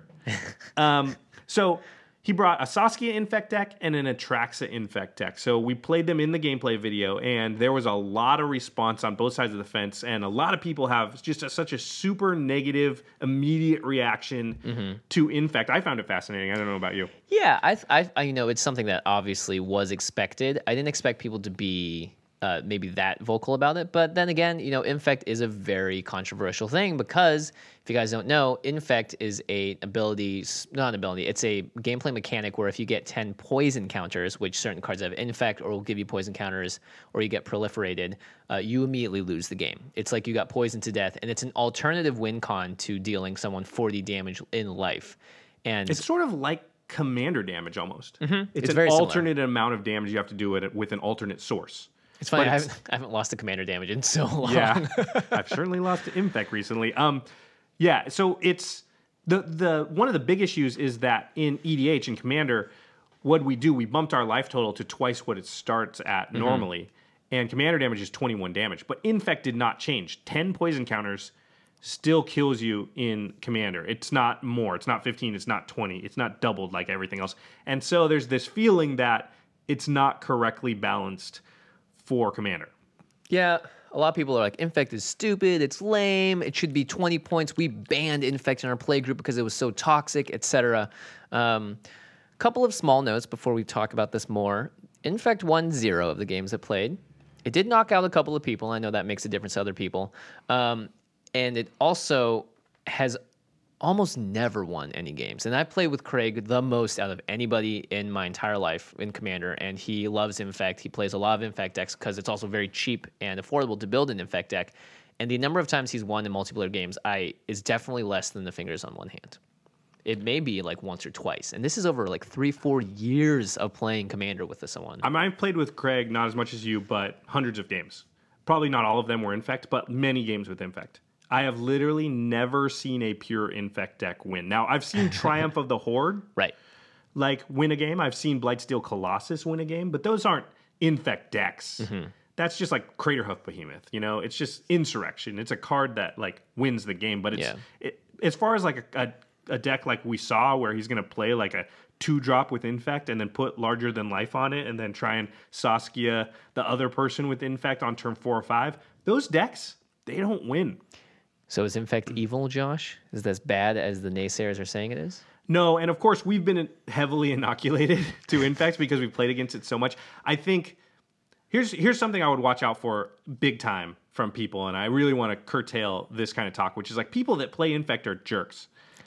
um, so he brought a Saskia Infect deck and an Atraxa Infect deck. So we played them in the gameplay video, and there was a lot of response on both sides of the fence, and a lot of people have just a, such a super negative, immediate reaction mm-hmm. to Infect. I found it fascinating. I don't know about you. Yeah, I, I, I, you know, it's something that obviously was expected. I didn't expect people to be uh, maybe that vocal about it, but then again, you know, Infect is a very controversial thing because if you guys don't know, Infect is a ability, not an ability, it's a gameplay mechanic where if you get ten poison counters, which certain cards have Infect or will give you poison counters, or you get proliferated, uh, you immediately lose the game. It's like you got poisoned to death, and it's an alternative win con to dealing someone forty damage in life. And it's sort of like commander damage almost. Mm-hmm. It's, it's an very alternate similar. amount of damage you have to do it with an alternate source. It's funny, I it's, haven't, I haven't lost a commander damage in so long. Yeah, I've certainly lost to Infect recently. Um, yeah, so it's the the one of the big issues is that in E D H and Commander, what we do, we bumped our life total to twice what it starts at mm-hmm. normally, and Commander damage is twenty-one damage. But Infect did not change. ten poison counters still kills you in Commander. It's not more. It's not fifteen. It's not twenty. It's not doubled like everything else. And so there's this feeling that it's not correctly balanced for Commander. Yeah, a lot of people are like, Infect is stupid, it's lame, it should be twenty points. We banned Infect in our play group because it was so toxic, et cetera. Um, couple of small notes before we talk about this more. Infect won zero of the games it played. It did knock out a couple of people. I know that makes a difference to other people. Um, and it also has almost never won any games. And I played with Craig the most out of anybody in my entire life in Commander, and he loves Infect. He plays a lot of Infect decks because it's also very cheap and affordable to build an Infect deck. And the number of times he's won in multiplayer games I is definitely less than the fingers on one hand. It may be like once or twice. And this is over like three, four years of playing Commander with someone. I mean, I've played with Craig, not as much as you, but hundreds of games. Probably not all of them were Infect, but many games with Infect. I have literally never seen a pure Infect deck win. Now, I've seen Triumph of the Horde right, like win a game. I've seen Blightsteel Colossus win a game, but those aren't Infect decks. Mm-hmm. That's just like Craterhoof Behemoth, you know? It's just Insurrection. It's a card that like wins the game, but it's yeah. it, as far as like a, a, a deck like we saw where he's going to play like a two-drop with Infect and then put Larger Than Life on it and then try and Saskia the other person with Infect on turn four or five, those decks, they don't win. So is Infect evil, Josh? Is that as bad as the naysayers are saying it is? No, and of course we've been heavily inoculated to Infect because we've played against it so much. I think here's here's something I would watch out for big time from people, and I really want to curtail this kind of talk, which is like people that play Infect are jerks.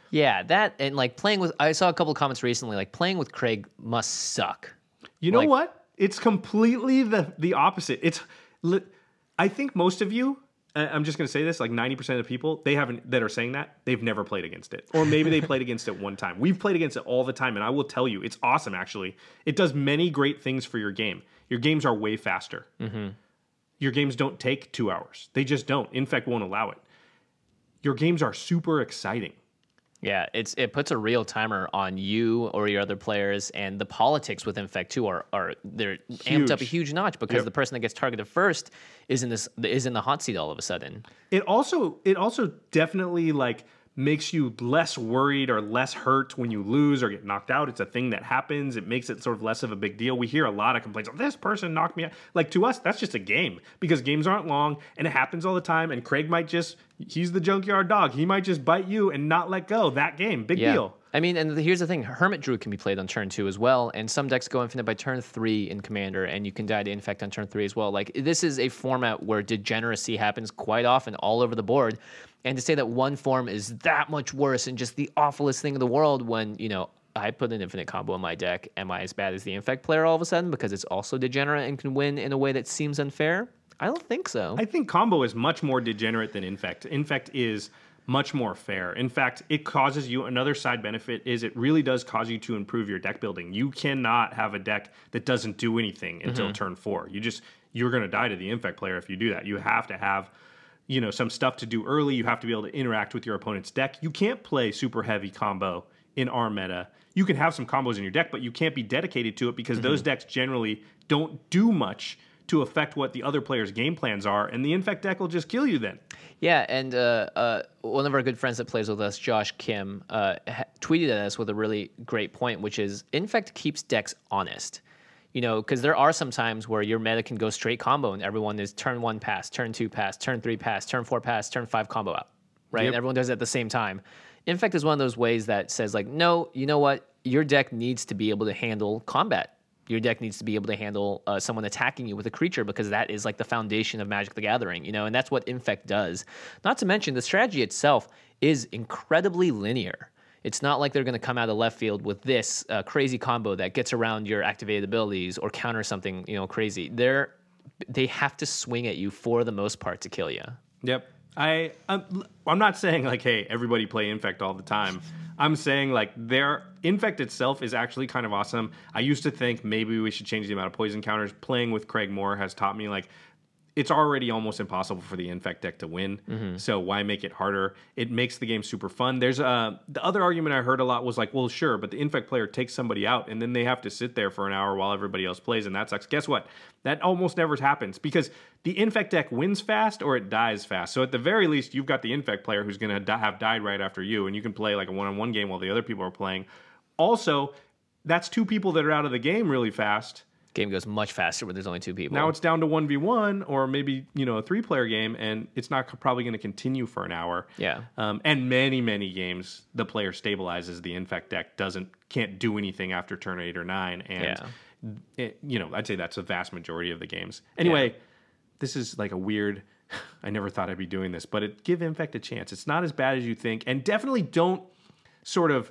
Yeah, that and like playing with. I saw a couple of comments recently. Like playing with Craig must suck. You know Like- what? It's completely the the opposite. It's, li- I think most of you, I- I'm just going to say this, like ninety percent of the people they haven't that are saying that they've never played against it, or maybe they played against it one time. We've played against it all the time, and I will tell you, it's awesome. Actually, it does many great things for your game. Your games are way faster. Mm-hmm. Your games don't take two hours. They just don't. Infect won't allow it. Your games are super exciting. Yeah, it's it puts a real timer on you or your other players, and the politics with Infect too are are they're amped up a huge notch because Yep. the person that gets targeted first is in this is in the hot seat all of a sudden. It also it also definitely like makes you less worried or less hurt when you lose or get knocked out. It's a thing that happens. It makes it sort of less of a big deal. We hear a lot of complaints. Oh, this person knocked me out. Like to us, that's just a game because games aren't long and it happens all the time. And Craig might just, he's the junkyard dog. He might just bite you and not let go. That game, big Yeah. deal. I mean, and here's the thing: Hermit Druid can be played on turn two as well, and some decks go infinite by turn three in Commander, and you can die to Infect on turn three as well. Like this is a format where degeneracy happens quite often all over the board, and to say that one form is that much worse and just the awfulest thing in the world when you know I put an infinite combo in my deck, am I as bad as the Infect player all of a sudden because it's also degenerate and can win in a way that seems unfair? I don't think so. I think combo is much more degenerate than Infect. Infect is much more fair. In fact, it causes you, another side benefit is it really does cause you to improve your deck building. You cannot have a deck that doesn't do anything until mm-hmm. turn four. You just, you're going to die to the Infect player if you do that. You have to have, you know, some stuff to do early. You have to be able to interact with your opponent's deck. You can't play super heavy combo in our meta. You can have some combos in your deck, but you can't be dedicated to it because mm-hmm. those decks generally don't do much to affect what the other player's game plans are, and the Infect deck will just kill you then. Yeah, and uh, uh, one of our good friends that plays with us, Josh Kim, uh, ha- tweeted at us with a really great point, which is Infect keeps decks honest. You know, because there are some times where your meta can go straight combo and everyone is turn one pass, turn two pass, turn three pass, turn four pass, turn five combo out, right? Yep. And everyone does it at the same time. Infect is one of those ways that says like, no, you know what? Your deck needs to be able to handle combat. Your deck needs to be able to handle uh, someone attacking you with a creature because that is like the foundation of Magic the Gathering, you know, and that's what Infect does. Not to mention the strategy itself is incredibly linear. It's not like they're going to come out of left field with this uh, crazy combo that gets around your activated abilities or counter something, you know, crazy. They're they have to swing at you for the most part to kill you. Yep. I I'm, I'm not saying like, hey, everybody play Infect all the time. I'm saying like their Infect itself is actually kind of awesome. I used to think maybe we should change the amount of poison counters. Playing with Craig Moore has taught me like it's already almost impossible for the Infect deck to win. Mm-hmm. So why make it harder? It makes the game super fun. There's a the other argument I heard a lot was like, well, sure, but the Infect player takes somebody out and then they have to sit there for an hour while everybody else plays, and that sucks. Guess what? That almost never happens because the Infect deck wins fast or it dies fast. So at the very least, you've got the Infect player who's going to di- have died right after you, and you can play like a one-on-one game while the other people are playing. Also, that's two people that are out of the game really fast. Game goes much faster when there's only two people. Now it's down to one v one or maybe, you know, a three-player game, and it's not probably going to continue for an hour. Yeah. Um, and many, many games, the player stabilizes. The Infect deck doesn't can't do anything after turn eight or nine. And, yeah. it, you know, I'd say that's the vast majority of the games. Anyway, yeah. This is like a weird... I never thought I'd be doing this, but it, give Infect a chance. It's not as bad as you think. And definitely don't sort of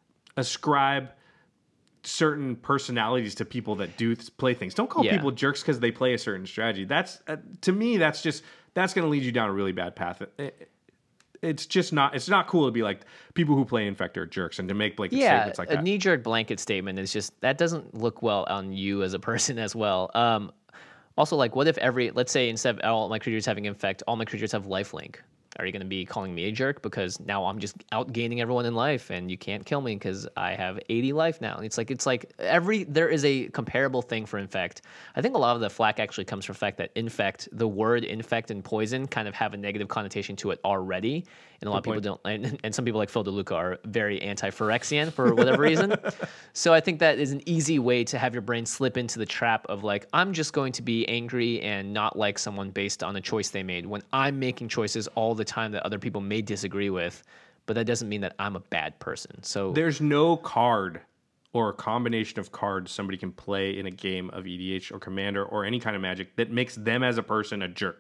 ascribe certain personalities to people that do th- play things. Don't call yeah. people jerks because they play a certain strategy. That's uh, to me, that's just that's going to lead you down a really bad path. It, it, it's just not. It's not cool to be like people who play Infect are jerks and to make blanket yeah, statements like a that. knee-jerk blanket statement is just that doesn't look well on you as a person as well. Um, also, like, what if every let's say instead of all my creatures having Infect, all my creatures have lifelink? Are you going to be calling me a jerk because now I'm just outgaining everyone in life and you can't kill me because I have eighty life now? And it's like it's like every there is a comparable thing for Infect. I think a lot of the flack actually comes from the fact that Infect, the word Infect and Poison kind of have a negative connotation to it already. And a lot Good of people point. don't, and, and some people like Phil DeLuca are very anti-Phyrexian for whatever reason. So I think that is an easy way to have your brain slip into the trap of like, I'm just going to be angry and not like someone based on a choice they made when I'm making choices all the time that other people may disagree with, but that doesn't mean that I'm a bad person. So there's no card or a combination of cards somebody can play in a game of E D H or Commander or any kind of Magic that makes them as a person a jerk.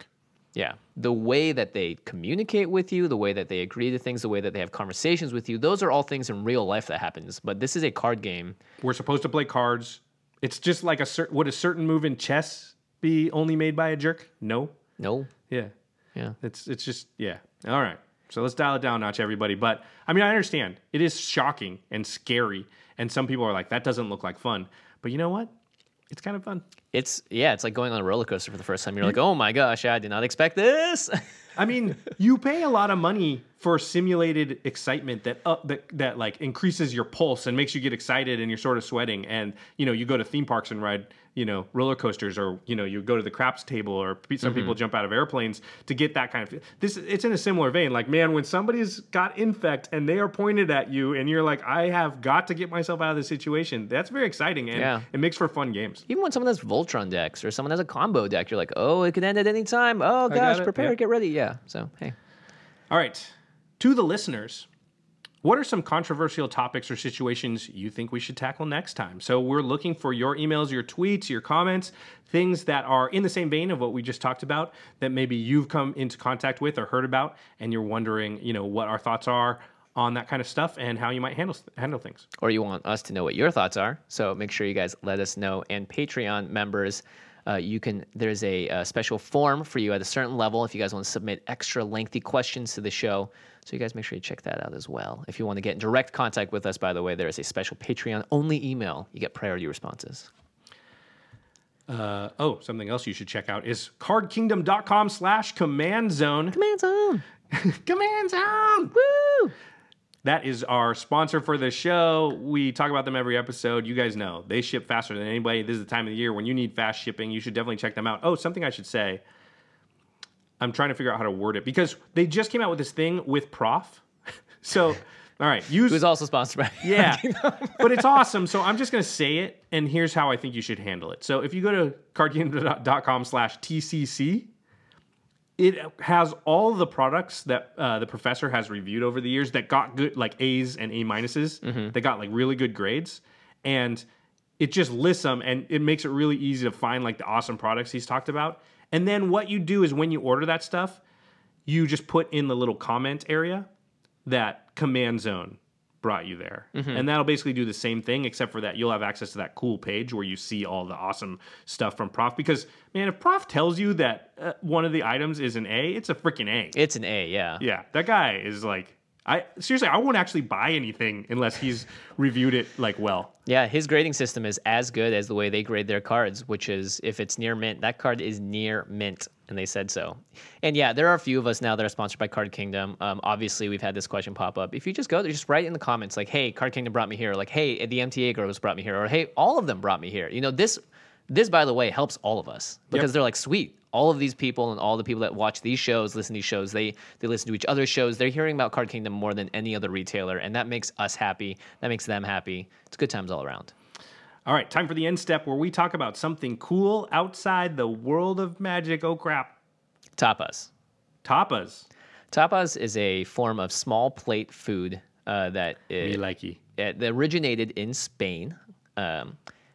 Yeah. The way that they communicate with you, the way that they agree to things, the way that they have conversations with you, those are all things in real life that happens. But this is a card game. We're supposed to play cards. It's just like a certain, would a certain move in chess be only made by a jerk? No. No. Yeah. Yeah. It's it's just, yeah. All right. So let's dial it down a notch, everybody. But, I mean, I understand. It is shocking and scary. And some people are like, that doesn't look like fun. But you know what? It's kind of fun. It's, yeah, it's like going on a roller coaster for the first time. You're like, oh my gosh, I did not expect this. I mean, you pay a lot of money for simulated excitement that uh, that that like increases your pulse and makes you get excited and you're sort of sweating. And you know, you go to theme parks and ride, you know, roller coasters, or you know, you go to the craps table, or some mm-hmm. people jump out of airplanes to get that kind of. This it's in a similar vein. Like, man, when somebody's got infect and they are pointed at you, and you're like, I have got to get myself out of this situation. That's very exciting, and yeah. it makes for fun games. Even when someone has Voltron decks or someone has a combo deck, you're like, oh, it could end at any time. Oh gosh, prepare, yeah. get ready, yeah. So hey, all right. To the listeners, what are some controversial topics or situations you think we should tackle next time? So we're looking for your emails, your tweets, your comments, things that are in the same vein of what we just talked about that maybe you've come into contact with or heard about, and you're wondering, you know, what our thoughts are on that kind of stuff and how you might handle handle things. Or you want us to know what your thoughts are. So make sure you guys let us know. And Patreon members, Uh, you can. There's a, a special form for you at a certain level if you guys want to submit extra lengthy questions to the show. So you guys make sure you check that out as well. If you want to get in direct contact with us, by the way, there is a special Patreon-only email. You get priority responses. Uh, oh, something else you should check out is cardkingdom.com slash command zone. Command zone. Command zone. Woo! That is our sponsor for the show. We talk about them every episode. You guys know they ship faster than anybody. This is the time of the year when you need fast shipping. You should definitely check them out. Oh, something I should say. I'm trying to figure out how to word it because they just came out with this thing with Prof. So, all right. Use, Who's also sponsored by Yeah, but it's awesome. So I'm just going to say it, and here's how I think you should handle it. So if you go to cardkingdom.com slash TCC, it has all the products that uh, the professor has reviewed over the years that got good, like A's and A minuses. Mm-hmm. They got like really good grades, and it just lists them, and it makes it really easy to find like the awesome products he's talked about. And then what you do is when you order that stuff, you just put in the little comment area that Command Zone brought you there. Mm-hmm. And that'll basically do the same thing, except for that you'll have access to that cool page where you see all the awesome stuff from Prof. Because, man, if Prof tells you that uh, one of the items is an A, it's a freaking A. It's an A, yeah. Yeah, that guy is like... I seriously, I won't actually buy anything unless he's reviewed it like well. Yeah, his grading system is as good as the way they grade their cards, which is if it's near mint, that card is near mint, and they said so. And yeah, there are a few of us now that are sponsored by Card Kingdom. Um, obviously, we've had this question pop up. If you just go there, just write in the comments like, "Hey, Card Kingdom brought me here," or like, "Hey, the M T A girls brought me here," or "Hey, all of them brought me here." You know, this, this by the way, helps all of us because yep. they're like, "Sweet." All of these people and all the people that watch these shows, listen to these shows, they they listen to each other's shows. They're hearing about Card Kingdom more than any other retailer, and that makes us happy. That makes them happy. It's good times all around. All right, time for the end step where we talk about something cool outside the world of magic. Oh, crap. Tapas. Tapas. Tapas is a form of small plate food uh, that it, Me likey. It originated in Spain. Um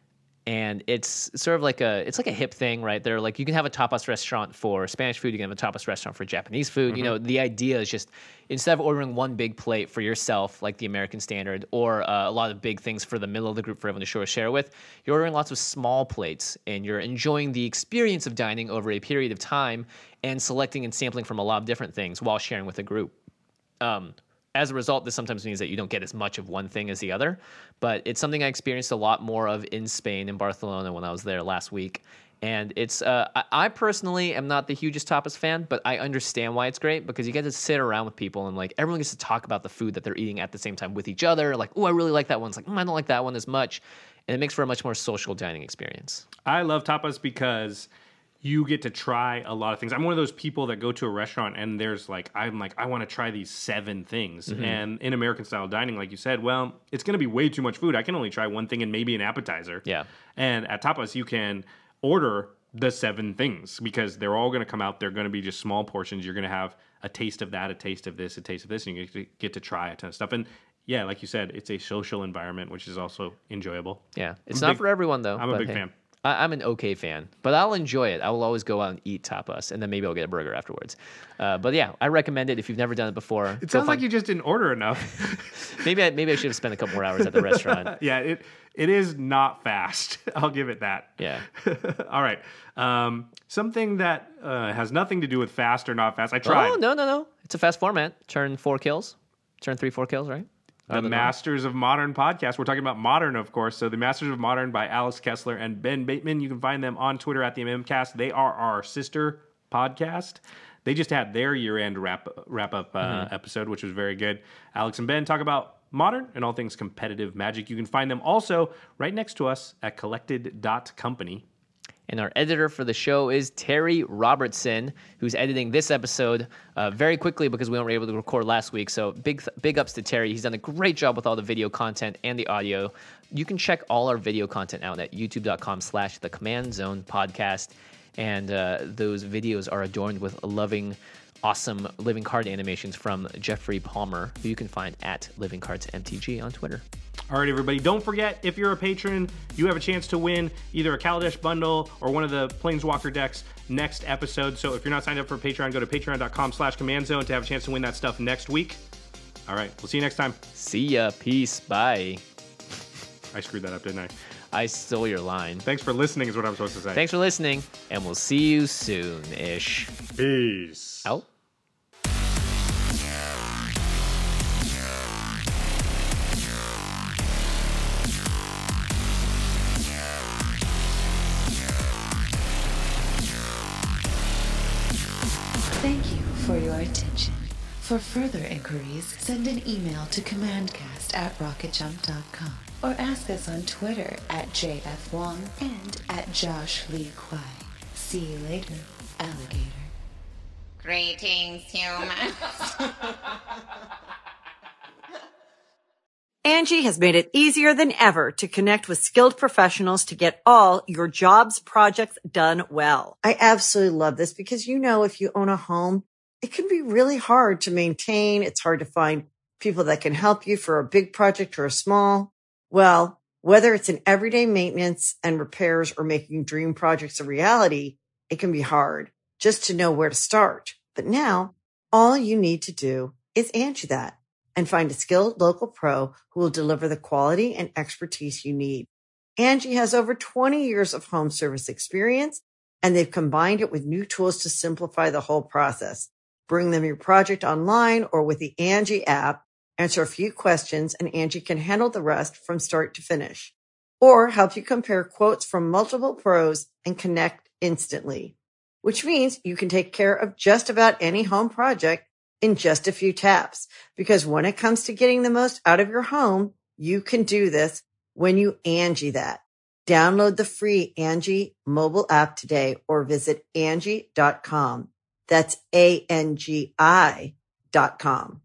And it's sort of like a it's like a hip thing, right? They're like you can have a tapas restaurant for Spanish food, you can have a tapas restaurant for Japanese food. Mm-hmm. You know, the idea is just instead of ordering one big plate for yourself, like the American standard, or uh, a lot of big things for the middle of the group for everyone to share share with, you're ordering lots of small plates, and you're enjoying the experience of dining over a period of time and selecting and sampling from a lot of different things while sharing with a group. Um, As a result, this sometimes means that you don't get as much of one thing as the other, but it's something I experienced a lot more of in Spain, in Barcelona, when I was there last week. And it's, uh, I, I personally am not the hugest tapas fan, but I understand why it's great because you get to sit around with people and like everyone gets to talk about the food that they're eating at the same time with each other. Like, oh, I really like that one. It's like, mm, I don't like that one as much. And it makes for a much more social dining experience. I love tapas because you get to try a lot of things. I'm one of those people that go to a restaurant and there's like, I'm like, I want to try these seven things. Mm-hmm. And in American style dining, like you said, well, it's going to be way too much food. I can only try one thing and maybe an appetizer. Yeah. And at tapas, you can order the seven things because they're all going to come out. They're going to be just small portions. You're going to have a taste of that, a taste of this, a taste of this, and you get to, get to try a ton of stuff. And yeah, like you said, it's a social environment, which is also enjoyable. Yeah. It's I'm not big, for everyone, though. I'm a big hey. fan. I, I'm an okay fan, but I'll enjoy it. I will always go out and eat tapas, and then maybe I'll get a burger afterwards. Uh, but yeah, I recommend it if you've never done it before. It sounds like you just didn't order enough. maybe I, maybe I should have spent a couple more hours at the restaurant. Yeah, it it is not fast. I'll give it that. Yeah. All right. Um, something that uh, has nothing to do with fast or not fast. I tried. Oh, no, no, no. It's a fast format. Turn four kills. Turn three, four kills, right? The Masters of Modern podcast. We're talking about Modern, of course. So the Masters of Modern by Alex Kessler and Ben Bateman. You can find them on Twitter at the MMcast. They are our sister podcast. They just had their year-end wrap wrap up uh, mm-hmm. episode, which was very good. Alex and Ben talk about Modern and all things competitive Magic. You can find them also right next to us at collected dot company. And our editor for the show is Terry Robertson, who's editing this episode uh, very quickly because we weren't able to record last week. So big big ups to Terry. He's done a great job with all the video content and the audio. You can check all our video content out at youtube.com slash the Command Zone podcast. And uh, those videos are adorned with loving, awesome living card animations from Jeffrey Palmer, who you can find at Living Cards M T G on Twitter. All right, everybody, don't forget, if you're a patron, you have a chance to win either a Kaladesh bundle or one of the Planeswalker decks next episode. So if you're not signed up for Patreon, go to patreon.com slash command zone to have a chance to win that stuff next week. All right, we'll see you next time. See ya. Peace. Bye. I screwed that up, didn't I? I stole your line. Thanks for listening is what I'm supposed to say. Thanks for listening, and we'll see you soon-ish. Peace. Out. Thank you for your attention. For further inquiries, send an email to commandcast at rocket jump dot com or ask us on Twitter at J F Wong and at Josh Lee Kwai. See you later, alligator. Greetings, humans. Angie has made it easier than ever to connect with skilled professionals to get all your jobs projects done well. I absolutely love this because, you know, if you own a home, it can be really hard to maintain. It's hard to find people that can help you for a big project or a small. Well, whether it's in everyday maintenance and repairs or making dream projects a reality, it can be hard just to know where to start. But now all you need to do is Angie that and find a skilled local pro who will deliver the quality and expertise you need. Angie has over twenty years of home service experience, and they've combined it with new tools to simplify the whole process. Bring them your project online or with the Angie app, answer a few questions, and Angie can handle the rest from start to finish. Or help you compare quotes from multiple pros and connect instantly, which means you can take care of just about any home project in just a few taps. Because when it comes to getting the most out of your home, you can do this when you Angie that. Download the free Angie mobile app today or visit Angie dot com. That's A N G I dot com.